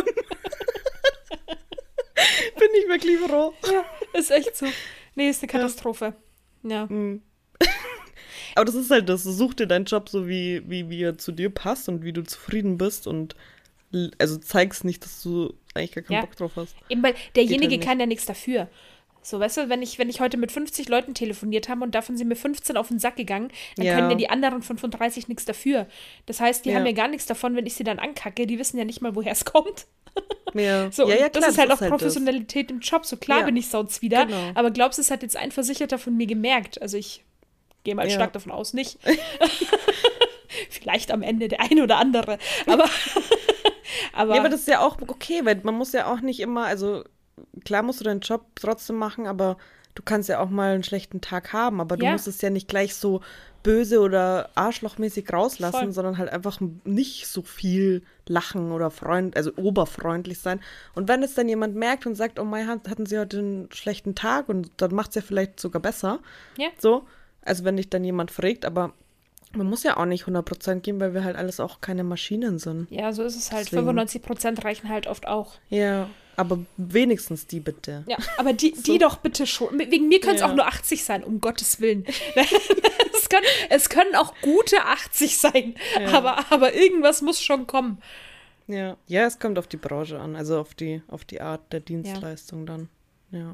Bin ich wirklich froh. Ja, ist echt so. Nee, ist eine Katastrophe. Ja. Aber das ist halt das. Du such dir deinen Job so, wie, wie, wie er zu dir passt und wie du zufrieden bist und also zeigst nicht, dass du eigentlich gar keinen Ja. Bock drauf hast. Eben weil Geht derjenige halt kann ja nichts dafür. So, weißt du, wenn ich, wenn ich heute mit fünfzig Leuten telefoniert habe und davon sind mir fünfzehn auf den Sack gegangen, dann Ja. können ja die anderen fünfunddreißig nichts dafür. Das heißt, die Ja. haben ja gar nichts davon, wenn ich sie dann ankacke. Die wissen ja nicht mal, woher es kommt. Ja, So, ja, ja und klar, das ist halt auch das Professionalität im Job. So klar Ja. bin ich Sauts wieder, Genau. aber glaubst du, es hat jetzt ein Versicherter von mir gemerkt? Also ich gehe mal Ja. stark davon aus, nicht. Vielleicht am Ende der eine oder andere. Aber, aber, Ja, aber das ist ja auch okay, weil man muss ja auch nicht immer, also klar musst du deinen Job trotzdem machen, aber du kannst ja auch mal einen schlechten Tag haben, aber du Ja. musst es ja nicht gleich so böse oder arschlochmäßig rauslassen, Voll. sondern halt einfach nicht so viel lachen oder freund, also oberfreundlich sein. Und wenn es dann jemand merkt und sagt, oh mein, hat- hatten sie heute einen schlechten Tag und dann macht es ja vielleicht sogar besser. Ja. So, also wenn dich dann jemand fragt, aber man muss ja auch nicht hundert Prozent geben, weil wir halt alles auch keine Maschinen sind. ja, so ist es halt. Deswegen. fünfundneunzig Prozent reichen halt oft auch. Ja, aber wenigstens die bitte. Ja, aber die, die So. doch bitte schon. Wegen mir können es Ja. auch nur achtzig sein, um Gottes Willen. es, können, es können auch gute achtzig sein, Ja. aber, aber irgendwas muss schon kommen. Ja. Ja, es kommt auf die Branche an, also auf die, auf die Art der Dienstleistung dann. Ja.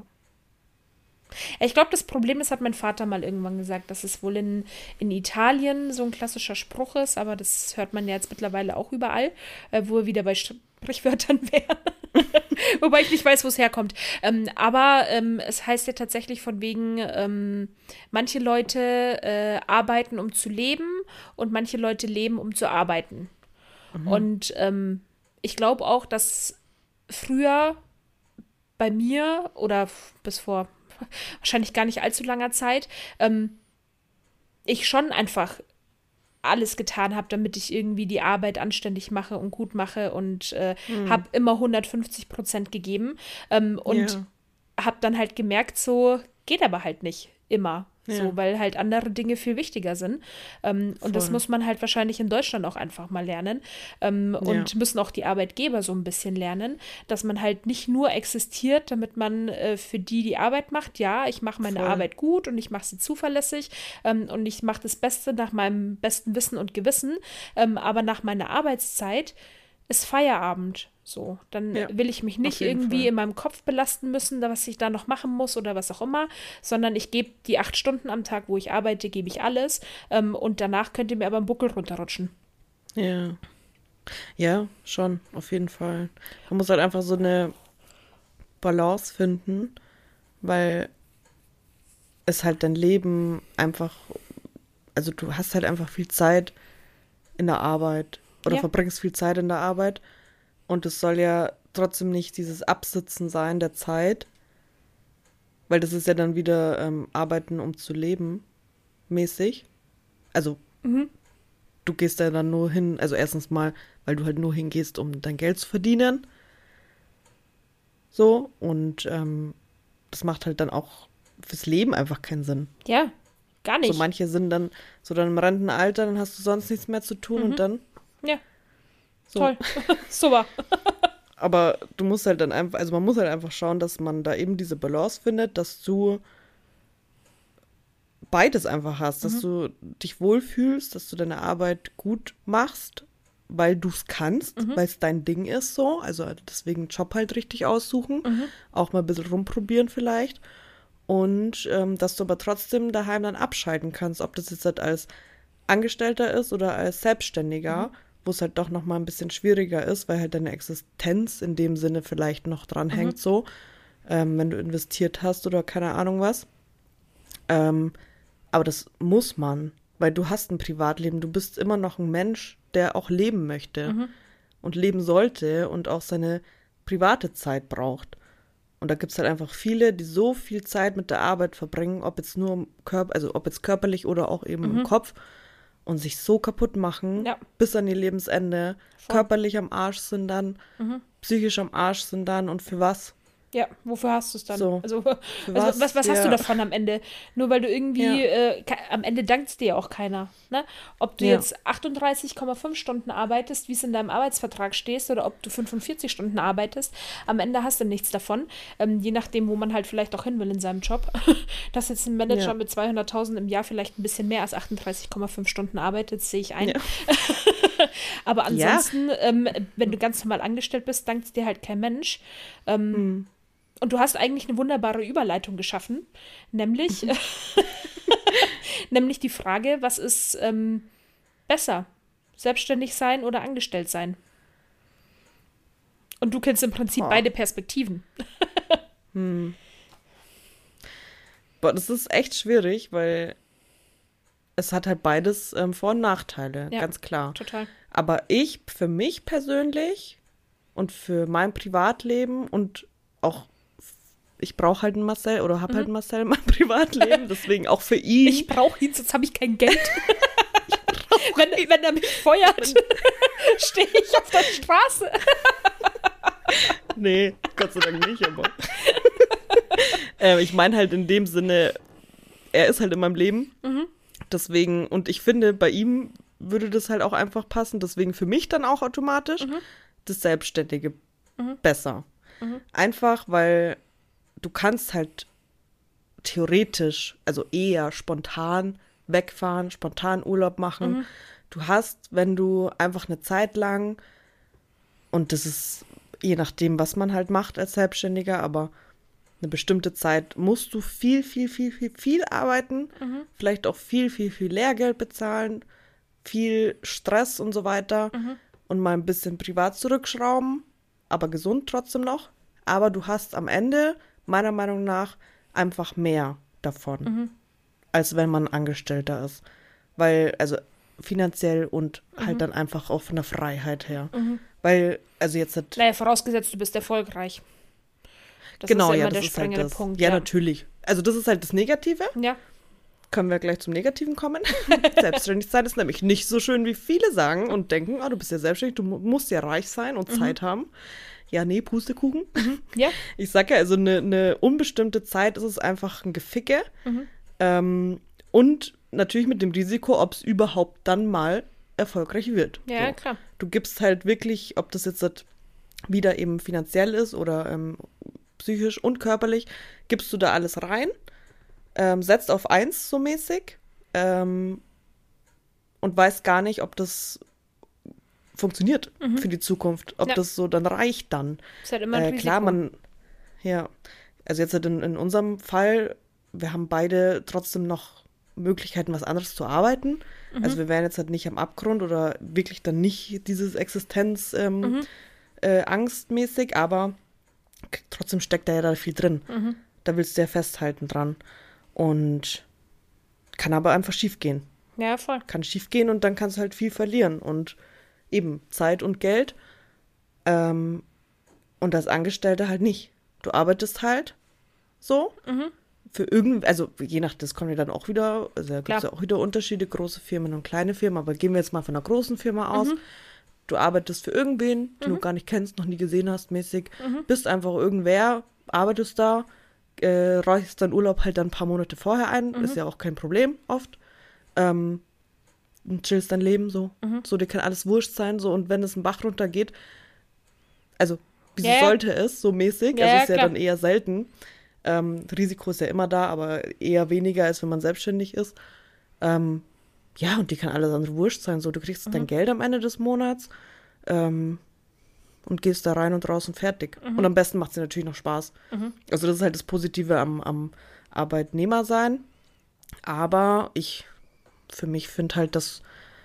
Ich glaube, das Problem ist, hat mein Vater mal irgendwann gesagt, dass es wohl in, in Italien so ein klassischer Spruch ist, aber das hört man ja jetzt mittlerweile auch überall, äh, wo wir wieder bei Sprichwörtern wären. Wobei ich nicht weiß, wo es herkommt. Ähm, aber ähm, es heißt ja tatsächlich von wegen, ähm, manche Leute äh, arbeiten, um zu leben und manche Leute leben, um zu arbeiten. Und ähm, ich glaube auch, dass früher bei mir oder f- bis vor wahrscheinlich gar nicht allzu langer Zeit, ähm, ich schon einfach alles getan habe, damit ich irgendwie die Arbeit anständig mache und gut mache und äh, habe immer hundertfünfzig Prozent gegeben ähm, und Ja. habe dann halt gemerkt, so geht aber halt nicht immer. Ja. So, weil halt andere Dinge viel wichtiger sind. Ähm, und das Voll. muss man halt wahrscheinlich in Deutschland auch einfach mal lernen. Ähm, und Ja. müssen auch die Arbeitgeber so ein bisschen lernen, dass man halt nicht nur existiert, damit man äh, für die die Arbeit macht. Ja, ich mache meine Voll. Arbeit gut und ich mache sie zuverlässig ähm, und ich mache das Beste nach meinem besten Wissen und Gewissen. Ähm, aber nach meiner Arbeitszeit ist Feierabend. So, dann Ja, will ich mich nicht auf jeden irgendwie Fall. in meinem Kopf belasten müssen, da was ich da noch machen muss oder was auch immer, sondern ich gebe die acht Stunden am Tag, wo ich arbeite, gebe ich alles ähm, und danach könnt ihr mir aber einen Buckel runterrutschen. Ja. Ja, schon, auf jeden Fall. Man muss halt einfach so eine Balance finden, weil es halt dein Leben einfach, also du hast halt einfach viel Zeit in der Arbeit oder Ja. verbringst viel Zeit in der Arbeit und es soll ja trotzdem nicht dieses Absitzen sein der Zeit, weil das ist ja dann wieder ähm, Arbeiten, um zu leben, mäßig. Also Mhm. du gehst ja dann nur hin, also erstens mal, weil du halt nur hingehst, um dein Geld zu verdienen. So, und ähm, das macht halt dann auch fürs Leben einfach keinen Sinn. Ja, gar nicht. So manche sind dann so dann im Rentenalter, dann hast du sonst nichts mehr zu tun und dann Ja, so. toll. Super. Aber du musst halt dann einfach, also man muss halt einfach schauen, dass man da eben diese Balance findet, dass du beides einfach hast, dass du dich wohlfühlst, dass du deine Arbeit gut machst, weil du es kannst, weil es dein Ding ist so. Also deswegen Job halt richtig aussuchen, auch mal ein bisschen rumprobieren vielleicht. Und ähm, dass du aber trotzdem daheim dann abschalten kannst, ob das jetzt halt als Angestellter ist oder als Selbstständiger, wo es halt doch noch mal ein bisschen schwieriger ist, weil halt deine Existenz in dem Sinne vielleicht noch dran hängt so, ähm, wenn du investiert hast oder keine Ahnung was. Ähm, aber das muss man, weil du hast ein Privatleben, du bist immer noch ein Mensch, der auch leben möchte und leben sollte und auch seine private Zeit braucht. Und da gibt es halt einfach viele, die so viel Zeit mit der Arbeit verbringen, ob jetzt nur im Körper, also ob jetzt körperlich oder auch eben im Kopf und sich so kaputt machen, Ja. bis an ihr Lebensende, Voll. körperlich am Arsch sind dann, psychisch am Arsch sind dann und für was? Ja, wofür hast du es dann? So. Also, Für also was, was? was hast du Ja. davon am Ende? Nur weil du irgendwie, Ja. äh, ke- am Ende dankt es dir ja auch keiner. Ne? Ob du Ja. jetzt achtunddreißig Komma fünf Stunden arbeitest, wie es in deinem Arbeitsvertrag stehst, oder ob du fünfundvierzig Stunden arbeitest, am Ende hast du nichts davon. Ähm, je nachdem, wo man halt vielleicht auch hin will in seinem Job. Dass jetzt ein Manager Ja. mit zweihunderttausend im Jahr vielleicht ein bisschen mehr als achtunddreißig Komma fünf Stunden arbeitet, sehe ich ein. Ja. Aber Ja. ansonsten, ähm, wenn du ganz normal angestellt bist, dankt es dir halt kein Mensch. Ähm, Und du hast eigentlich eine wunderbare Überleitung geschaffen, nämlich, mhm. nämlich die Frage, was ist ähm, besser, selbstständig sein oder angestellt sein? Und du kennst im Prinzip oh. beide Perspektiven. hm. Boah, das ist echt schwierig, weil es hat halt beides ähm, Vor- und Nachteile, ja, ganz klar. Total. Aber ich, für mich persönlich und für mein Privatleben und auch ich brauche halt einen Marcel oder habe mhm. halt einen Marcel in meinem Privatleben, deswegen auch für ihn. Ich brauche ihn, sonst habe ich kein Geld. wenn, wenn er mich feuert, stehe ich auf der Straße. Nee, Gott sei Dank nicht, aber äh, ich meine halt in dem Sinne, er ist halt in meinem Leben, mhm. deswegen, und ich finde, bei ihm würde das halt auch einfach passen, deswegen für mich dann auch automatisch mhm. das Selbstständige mhm. besser. Mhm. Einfach, weil du kannst halt theoretisch, also eher spontan wegfahren, spontan Urlaub machen. Mhm. Du hast, wenn du einfach eine Zeit lang, und das ist je nachdem, was man halt macht als Selbstständiger, aber eine bestimmte Zeit musst du viel, viel, viel, viel, viel arbeiten, mhm. vielleicht auch viel, viel, viel Lehrgeld bezahlen, viel Stress und so weiter mhm. und mal ein bisschen privat zurückschrauben, aber gesund trotzdem noch. Aber du hast am Ende meiner Meinung nach einfach mehr davon, mhm. als wenn man Angestellter ist. Weil, also finanziell und mhm. halt dann einfach auch von der Freiheit her. Mhm. Weil, also jetzt hat... Naja, vorausgesetzt, du bist erfolgreich. Das genau, ist ja, ja immer das der ist halt das. Punkt. Ja, ja, natürlich. Also das ist halt das Negative. Ja. Können wir gleich zum Negativen kommen. Selbstständig sein ist nämlich nicht so schön, wie viele sagen und denken, oh, du bist ja selbstständig, du musst ja reich sein und mhm. Zeit haben. Ja, nee, Pustekuchen. Mhm. Ja. Ich sag ja, also eine ne unbestimmte Zeit ist es einfach ein Geficke. Mhm. Ähm, und natürlich mit dem Risiko, ob es überhaupt dann mal erfolgreich wird. Ja, so. Klar. Du gibst halt wirklich, ob das jetzt halt wieder eben finanziell ist oder ähm, psychisch und körperlich, gibst du da alles rein, ähm, setzt auf eins so mäßig ähm, und weißt gar nicht, ob das funktioniert mhm. für die Zukunft, ob ja. das so dann reicht dann. Ist halt immer ein äh, Risiko. Klar, man, ja, also jetzt halt in, in unserem Fall, wir haben beide trotzdem noch Möglichkeiten, was anderes zu arbeiten. Mhm. Also wir wären jetzt halt nicht am Abgrund oder wirklich dann nicht dieses Existenz ähm, mhm. äh, angstmäßig, aber trotzdem steckt da ja da viel drin. Mhm. Da willst du ja festhalten dran. Und kann aber einfach schief gehen. Ja, voll. Kann schief gehen und dann kannst du halt viel verlieren. Und eben Zeit und Geld. Ähm, und als Angestellter halt nicht. Du arbeitest halt so. Mhm. Für irgend, also je nach, das kommt ja dann auch wieder, also da gibt es ja auch wieder Unterschiede, große Firmen und kleine Firmen, aber gehen wir jetzt mal von einer großen Firma aus. Mhm. Du arbeitest für irgendwen, den mhm. du gar nicht kennst, noch nie gesehen hast, mäßig, mhm. bist einfach irgendwer, arbeitest da, äh, reichst deinen Urlaub halt dann ein paar Monate vorher ein, mhm. ist ja auch kein Problem oft. Ähm, und chillst dein Leben so. Mhm. So, dir kann alles wurscht sein, so, und wenn es einen Bach runtergeht, also, wieso ja, ja. sollte es, so mäßig, ja, also ja, ist ja klar. dann eher selten. Ähm, Risiko ist ja immer da, aber eher weniger, als wenn man selbstständig ist. Ähm, ja, und die kann alles andere wurscht sein. So, du kriegst mhm. dein Geld am Ende des Monats ähm, und gehst da rein und raus und fertig. Mhm. Und am besten macht es dir natürlich noch Spaß. Mhm. Also das ist halt das Positive am, am Arbeitnehmer sein. Aber ich, für mich finde halt das,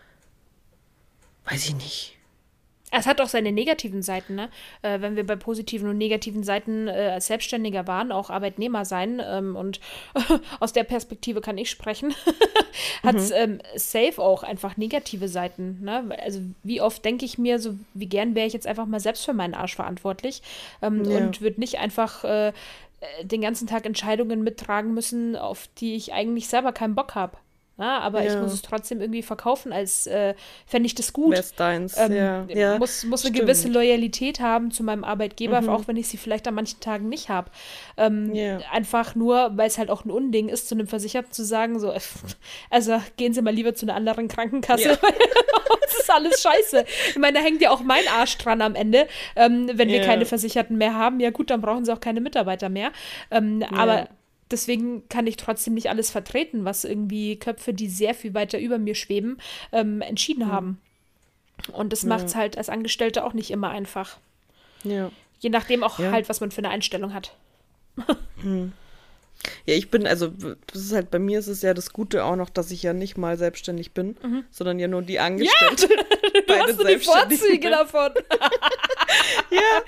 weiß ich nicht. Es hat auch seine negativen Seiten, ne? Äh, wenn wir bei positiven und negativen Seiten äh, als Selbstständiger waren, auch Arbeitnehmer sein, ähm, und aus der Perspektive kann ich sprechen, hat es mhm. ähm, safe auch einfach negative Seiten, ne? Also wie oft denke ich mir, so wie gern wäre ich jetzt einfach mal selbst für meinen Arsch verantwortlich ähm, ja. und würde nicht einfach äh, den ganzen Tag Entscheidungen mittragen müssen, auf die ich eigentlich selber keinen Bock habe. Ja, aber ja. ich muss es trotzdem irgendwie verkaufen, als äh, fände ich das gut. Wär's deins, ähm, ja. ja. Muss, muss eine gewisse Loyalität haben zu meinem Arbeitgeber, mhm. auch wenn ich sie vielleicht an manchen Tagen nicht habe. Ähm, yeah. Einfach nur, weil es halt auch ein Unding ist, zu einem Versicherten zu sagen, so, also gehen Sie mal lieber zu einer anderen Krankenkasse, ja. weil das ist alles scheiße. Ich meine, da hängt ja auch mein Arsch dran am Ende. Ähm, wenn wir yeah. keine Versicherten mehr haben, ja gut, dann brauchen sie auch keine Mitarbeiter mehr. Ähm, yeah. Aber deswegen kann ich trotzdem nicht alles vertreten, was irgendwie Köpfe, die sehr viel weiter über mir schweben, ähm, entschieden ja. haben. Und das ja. macht es halt als Angestellte auch nicht immer einfach. Ja. Je nachdem auch ja. halt, was man für eine Einstellung hat. Hm. Ja, ich bin, also das ist halt, bei mir ist es ja das Gute auch noch, dass ich ja nicht mal selbstständig bin, mhm. sondern ja nur die Angestellte. Ja, du hast die Vorzüge davon. Ja.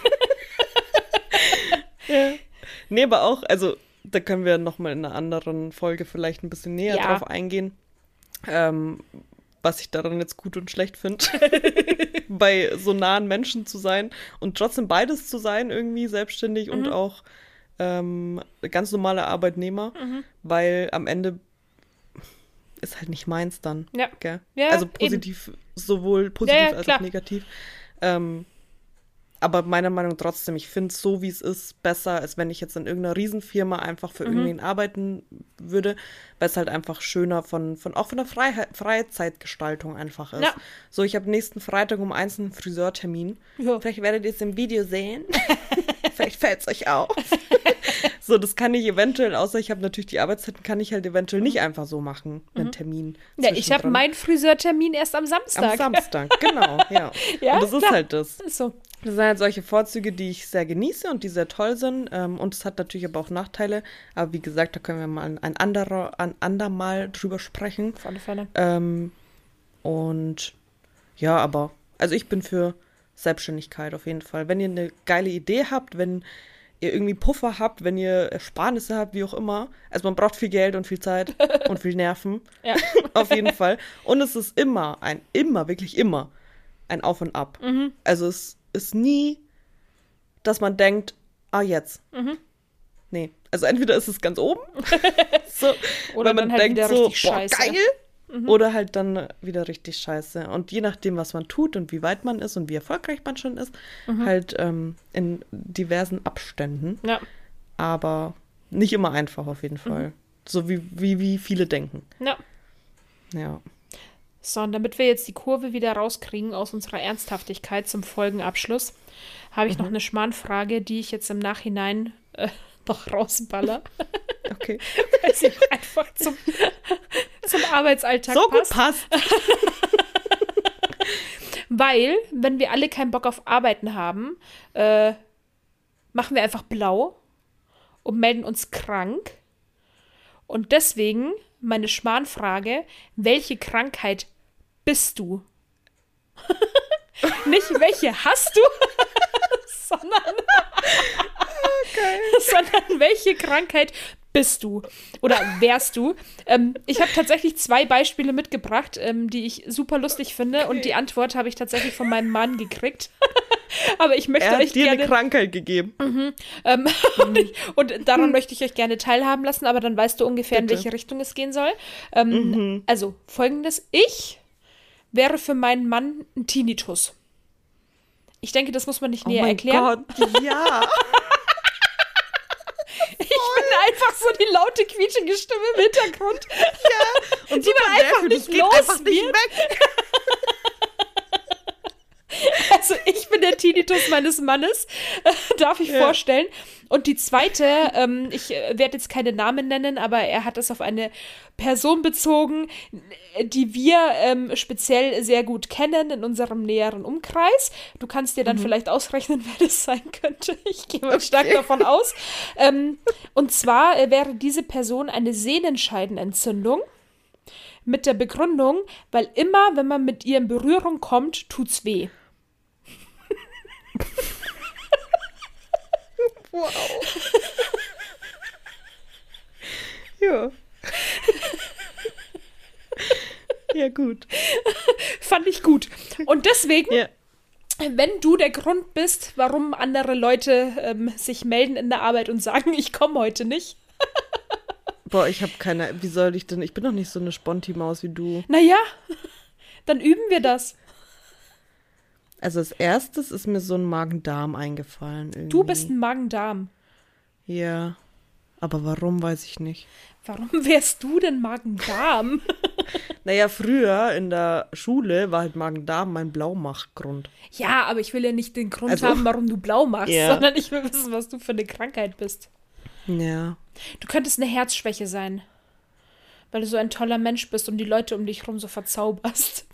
Ja. Nee, aber auch, also da können wir nochmal in einer anderen Folge vielleicht ein bisschen näher ja. drauf eingehen, ähm, was ich daran jetzt gut und schlecht finde, bei so nahen Menschen zu sein und trotzdem beides zu sein, irgendwie selbstständig mhm. und auch ähm, ganz normale Arbeitnehmer, mhm. weil am Ende ist halt nicht meins dann. Ja. Gell? Ja, also positiv, eben. Sowohl positiv ja, ja, als klar. auch negativ. Ähm, aber meiner Meinung nach trotzdem, ich finde es so, wie es ist, besser, als wenn ich jetzt in irgendeiner Riesenfirma einfach für mhm. irgendwen arbeiten würde, weil es halt einfach schöner von, von auch von der Freiheit, Freizeitgestaltung einfach ist. Ja. So, ich habe nächsten Freitag um eins einen Friseurtermin. Ja. Vielleicht werdet ihr es im Video sehen. Vielleicht fällt es euch auf. So, das kann ich eventuell, außer ich habe natürlich die Arbeitszeiten, kann ich halt eventuell nicht einfach so machen, einen mhm. Termin. Ja, ich habe meinen Friseurtermin erst am Samstag. Am Samstag, genau, ja. Ja, und das klar. ist halt das. Ist so. Das sind halt solche Vorzüge, die ich sehr genieße und die sehr toll sind. Ähm, und es hat natürlich aber auch Nachteile. Aber wie gesagt, da können wir mal ein anderer, ein andermal drüber sprechen. Auf alle Fälle. Ähm, und ja, aber, also ich bin für Selbstständigkeit auf jeden Fall. Wenn ihr eine geile Idee habt, wenn ihr irgendwie Puffer habt, wenn ihr Ersparnisse habt, wie auch immer. Also man braucht viel Geld und viel Zeit und viel Nerven. Ja. Auf jeden Fall. Und es ist immer, ein, immer, wirklich immer ein Auf und Ab. Mhm. Also es ist nie, dass man denkt, ah, jetzt. Mhm. Nee. Also entweder ist es ganz oben, so, oder wenn man dann halt denkt wieder so, richtig boah, scheiße. geil, mhm. oder halt dann wieder richtig scheiße. Und je nachdem, was man tut und wie weit man ist und wie erfolgreich man schon ist, mhm. halt ähm, in diversen Abständen. Ja. Aber nicht immer einfach auf jeden Fall. Mhm. So wie, wie, wie viele denken. Ja. Ja. So, und damit wir jetzt die Kurve wieder rauskriegen aus unserer Ernsthaftigkeit zum Folgenabschluss, habe ich mhm. noch eine Schmarrnfrage, die ich jetzt im Nachhinein äh, noch rausballer. Okay. Weil sie einfach zum, zum Arbeitsalltag so passt. gut passt. Weil, wenn wir alle keinen Bock auf Arbeiten haben, äh, machen wir einfach blau und melden uns krank. Und deswegen meine Schmarrnfrage, welche Krankheit bist du? Nicht welche hast du, sondern, okay. sondern welche Krankheit bist du oder wärst du? Ähm, ich habe tatsächlich zwei Beispiele mitgebracht, ähm, die ich super lustig finde, okay. Und die Antwort habe ich tatsächlich von meinem Mann gekriegt. Aber ich möchte er hat euch dir gerne eine Krankheit gegeben. Mhm. Ähm, mhm. und, ich, und daran mhm. möchte ich euch gerne teilhaben lassen, aber dann weißt du ungefähr, Bitte. in welche Richtung es gehen soll. Ähm, mhm. Also folgendes: Ich wäre für meinen Mann ein Tinnitus. Ich denke, das muss man nicht oh näher mein erklären. Gott, ja. Ich bin einfach so die laute, quietschige Stimme im Hintergrund. Ja, und die man einfach nicht geht los einfach nicht wird. weg. Also ich bin der Tinnitus meines Mannes, äh, darf ich ja. vorstellen. Und die zweite, ähm, ich äh, werde jetzt keine Namen nennen, aber er hat es auf eine Person bezogen, die wir ähm, speziell sehr gut kennen in unserem näheren Umkreis. Du kannst dir dann mhm. vielleicht ausrechnen, wer das sein könnte. Ich gehe mal okay. stark davon aus. Ähm, und zwar äh, wäre diese Person eine Sehnenscheidenentzündung. Mit der Begründung, weil immer, wenn man mit ihr in Berührung kommt, tut's weh. Wow. Ja. Ja, gut. Fand ich gut. Und deswegen, ja. wenn du der Grund bist, warum andere Leute ähm, sich melden in der Arbeit und sagen, ich komme heute nicht. Boah, ich habe keine, wie soll ich denn, ich bin doch nicht so eine Sponti-Maus wie du. Naja, dann üben wir das. Also als erstes ist mir so ein Magen-Darm eingefallen. Irgendwie. Du bist ein Magen-Darm. Ja, aber warum, weiß ich nicht. Warum wärst du denn Magen-Darm? Naja, früher in der Schule war halt Magen-Darm mein Blaumachgrund. Ja, aber ich will ja nicht den Grund also, haben, warum du blau machst, ja. sondern ich will wissen, was du für eine Krankheit bist. Ja. Du könntest eine Herzschwäche sein, weil du so ein toller Mensch bist und die Leute um dich rum so verzauberst.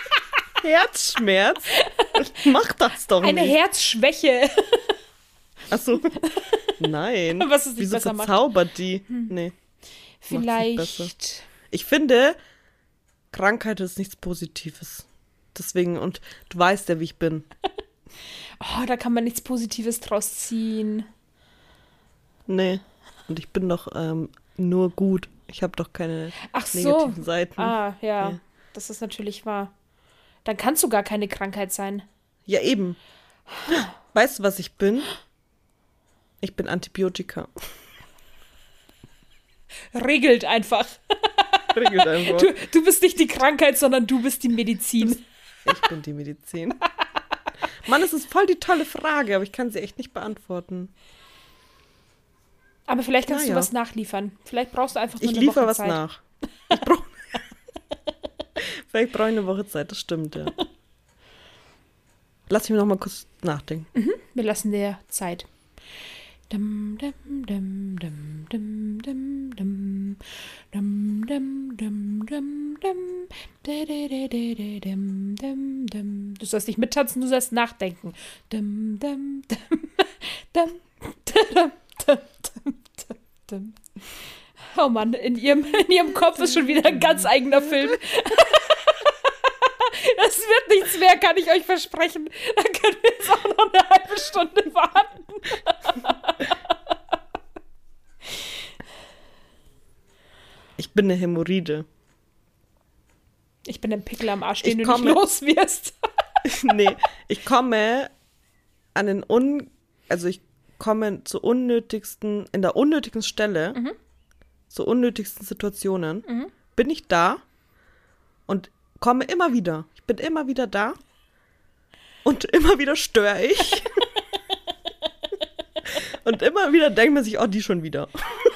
Herzschmerz? Mach das doch Eine nicht. Herzschwäche. Achso. Nein. Was es nicht Wieso besser macht. verzaubert die? Hm. Nee. Vielleicht. Ich finde, Krankheit ist nichts Positives. Deswegen, und du weißt ja, wie ich bin. Oh, da kann man nichts Positives draus ziehen. Nee. Und ich bin doch ähm, nur gut. Ich habe doch keine Ach so. negativen Seiten. Ah, ja. Nee. Das ist natürlich wahr. Dann kannst du gar keine Krankheit sein. Ja, eben. Weißt du, was ich bin? Ich bin Antibiotika. Regelt einfach. Regelt einfach. Du, du bist nicht die Krankheit, sondern du bist die Medizin. Ich bin die Medizin. Mann, es ist voll die tolle Frage, aber ich kann sie echt nicht beantworten. Aber vielleicht kannst naja. du was nachliefern. Vielleicht brauchst du einfach nur Ich eine liefere Woche was Zeit. nach. Ich brauch... Vielleicht brauche ich eine Woche Zeit, das stimmt, ja. Lass mich noch mal kurz nachdenken. Mhm, wir lassen dir Zeit. Dum, dum, dum, dum, dum, dum, dum. Dum, dum, dum, dum, dum. Da, da, da, da, da, dum, dum, dum. Du sollst nicht mittanzen, du sollst nachdenken. Dum, dum, dum, dum, dum, dum, dum, dum, dum. Oh Mann, in ihrem, in ihrem Kopf ist schon wieder ein ganz eigener Film. Das wird nichts mehr, kann ich euch versprechen. Da können wir jetzt auch noch eine halbe Stunde warten. Ich bin eine Hämorrhoide. Ich bin ein Pickel am Arsch, Ich den du komme- nicht los wirst. Nee, ich komme an den un... Also ich komme zu unnötigsten... In der unnötigsten Stelle, Mhm. zu unnötigsten Situationen, Mhm. bin ich da und komme immer wieder. Ich bin immer wieder da und immer wieder störe ich. Und immer wieder denkt man sich, oh, die schon wieder.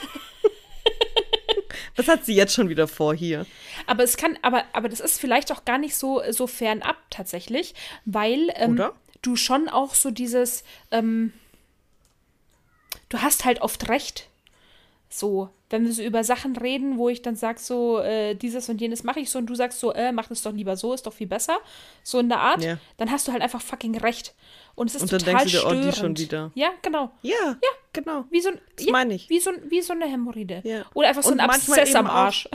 Was hat sie jetzt schon wieder vor hier? Aber es kann, aber, aber das ist vielleicht auch gar nicht so, so fernab tatsächlich, weil ähm, Oder? du schon auch so dieses, ähm, du hast halt oft recht. So, wenn wir so über Sachen reden, wo ich dann sag so, äh, dieses und jenes mache ich so und du sagst so, äh, mach das doch lieber so, ist doch viel besser. So in der Art, Ja. dann hast du halt einfach fucking recht. Und es ist Und dann total denkst du dir, oh, die störend. schon wieder. Ja, genau. Ja, Ja. genau. Wie so ein, Das ja, meine ich. Wie so, ein- wie so eine Hämorrhoide. Ja. Oder einfach so Und ein manchmal Abszess am eben auch- Arsch.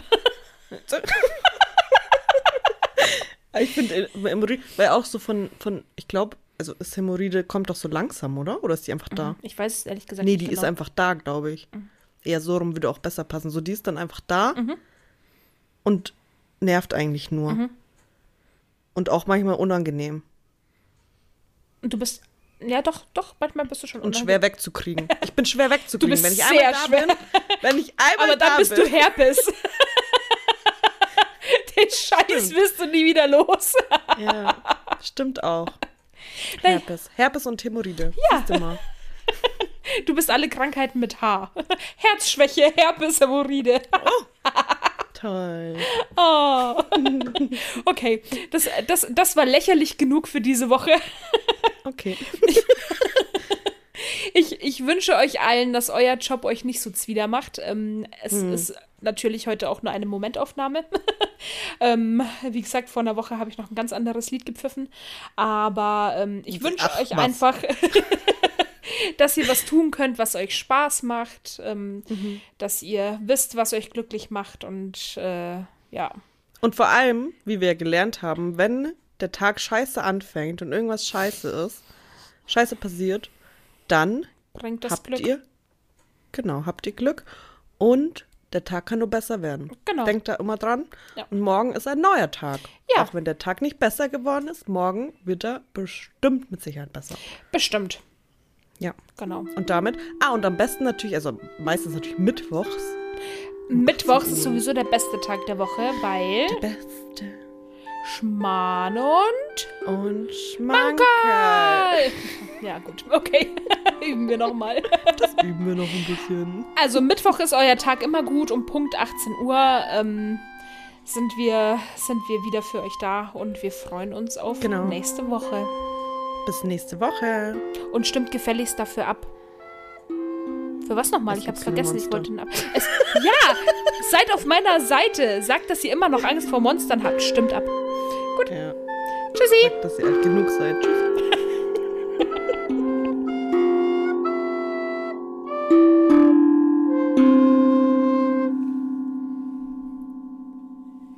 Ich finde, Hämorrhoide, weil auch so von, von ich glaube, also ist Hämorrhoide, kommt doch so langsam, oder? Oder ist die einfach da? Ich weiß es ehrlich gesagt Nee, nicht die genau. ist einfach da, glaube ich. Eher so rum würde auch besser passen. So, die ist dann einfach da Mhm. und nervt eigentlich nur. Mhm. Und auch manchmal unangenehm Und du bist, ja doch, doch, manchmal bist du schon und unangenehm. schwer wegzukriegen. Ich bin schwer wegzukriegen, Du bist wenn ich sehr einmal da schwer. bin. Wenn ich einmal Aber dann da bist bin. du Herpes. Den Scheiß Stimmt. wirst du nie wieder los. Ja, stimmt auch. Nein. Herpes. Herpes und Hämorrhoide. Ja. Siehst du mal. Du bist alle Krankheiten mit H. Herzschwäche, Herpes, Hämorrhoide. Toll. Oh. Okay, das, das, das war lächerlich genug für diese Woche. Okay. Ich, ich wünsche euch allen, dass euer Job euch nicht so zwider macht. Ähm, es Hm. ist natürlich heute auch nur eine Momentaufnahme. ähm, wie gesagt, vor einer Woche habe ich noch ein ganz anderes Lied gepfiffen. Aber ähm, ich wünsche Ach, euch was. einfach, dass ihr was tun könnt, was euch Spaß macht. Ähm, Mhm. Dass ihr wisst, was euch glücklich macht. Und äh, ja. Und vor allem, wie wir gelernt haben, wenn der Tag scheiße anfängt und irgendwas scheiße ist, scheiße passiert, dann Bringt das habt Glück. ihr, genau, habt ihr Glück und der Tag kann nur besser werden. Genau. Denkt da immer dran. Ja. Und morgen ist ein neuer Tag. Ja. Auch wenn der Tag nicht besser geworden ist, morgen wird er bestimmt mit Sicherheit besser. Bestimmt. Ja. Genau. Und damit, ah, und am besten natürlich, also meistens natürlich mittwochs. Mittwochs ist sowieso der beste Tag der Woche, weil Der beste. Schmarrn und Und Schmankerl. Mankerl. Ja, gut. Okay. Üben wir nochmal. Das üben wir noch ein bisschen. Also Mittwoch ist euer Tag immer gut. Um Punkt achtzehn Uhr ähm, sind, wir, sind wir wieder für euch da und wir freuen uns auf Genau. nächste Woche. Bis nächste Woche. Und stimmt gefälligst dafür ab. Für was nochmal? Was Ich hab's gibt's für ein vergessen. Ich Monster? wollte ihn ab. Es, ja! Seid auf meiner Seite. Sagt, dass ihr immer noch Angst vor Monstern habt. Stimmt ab. Ja. Tschüssi! Sagt, dass ihr alt genug seid. Tschüss.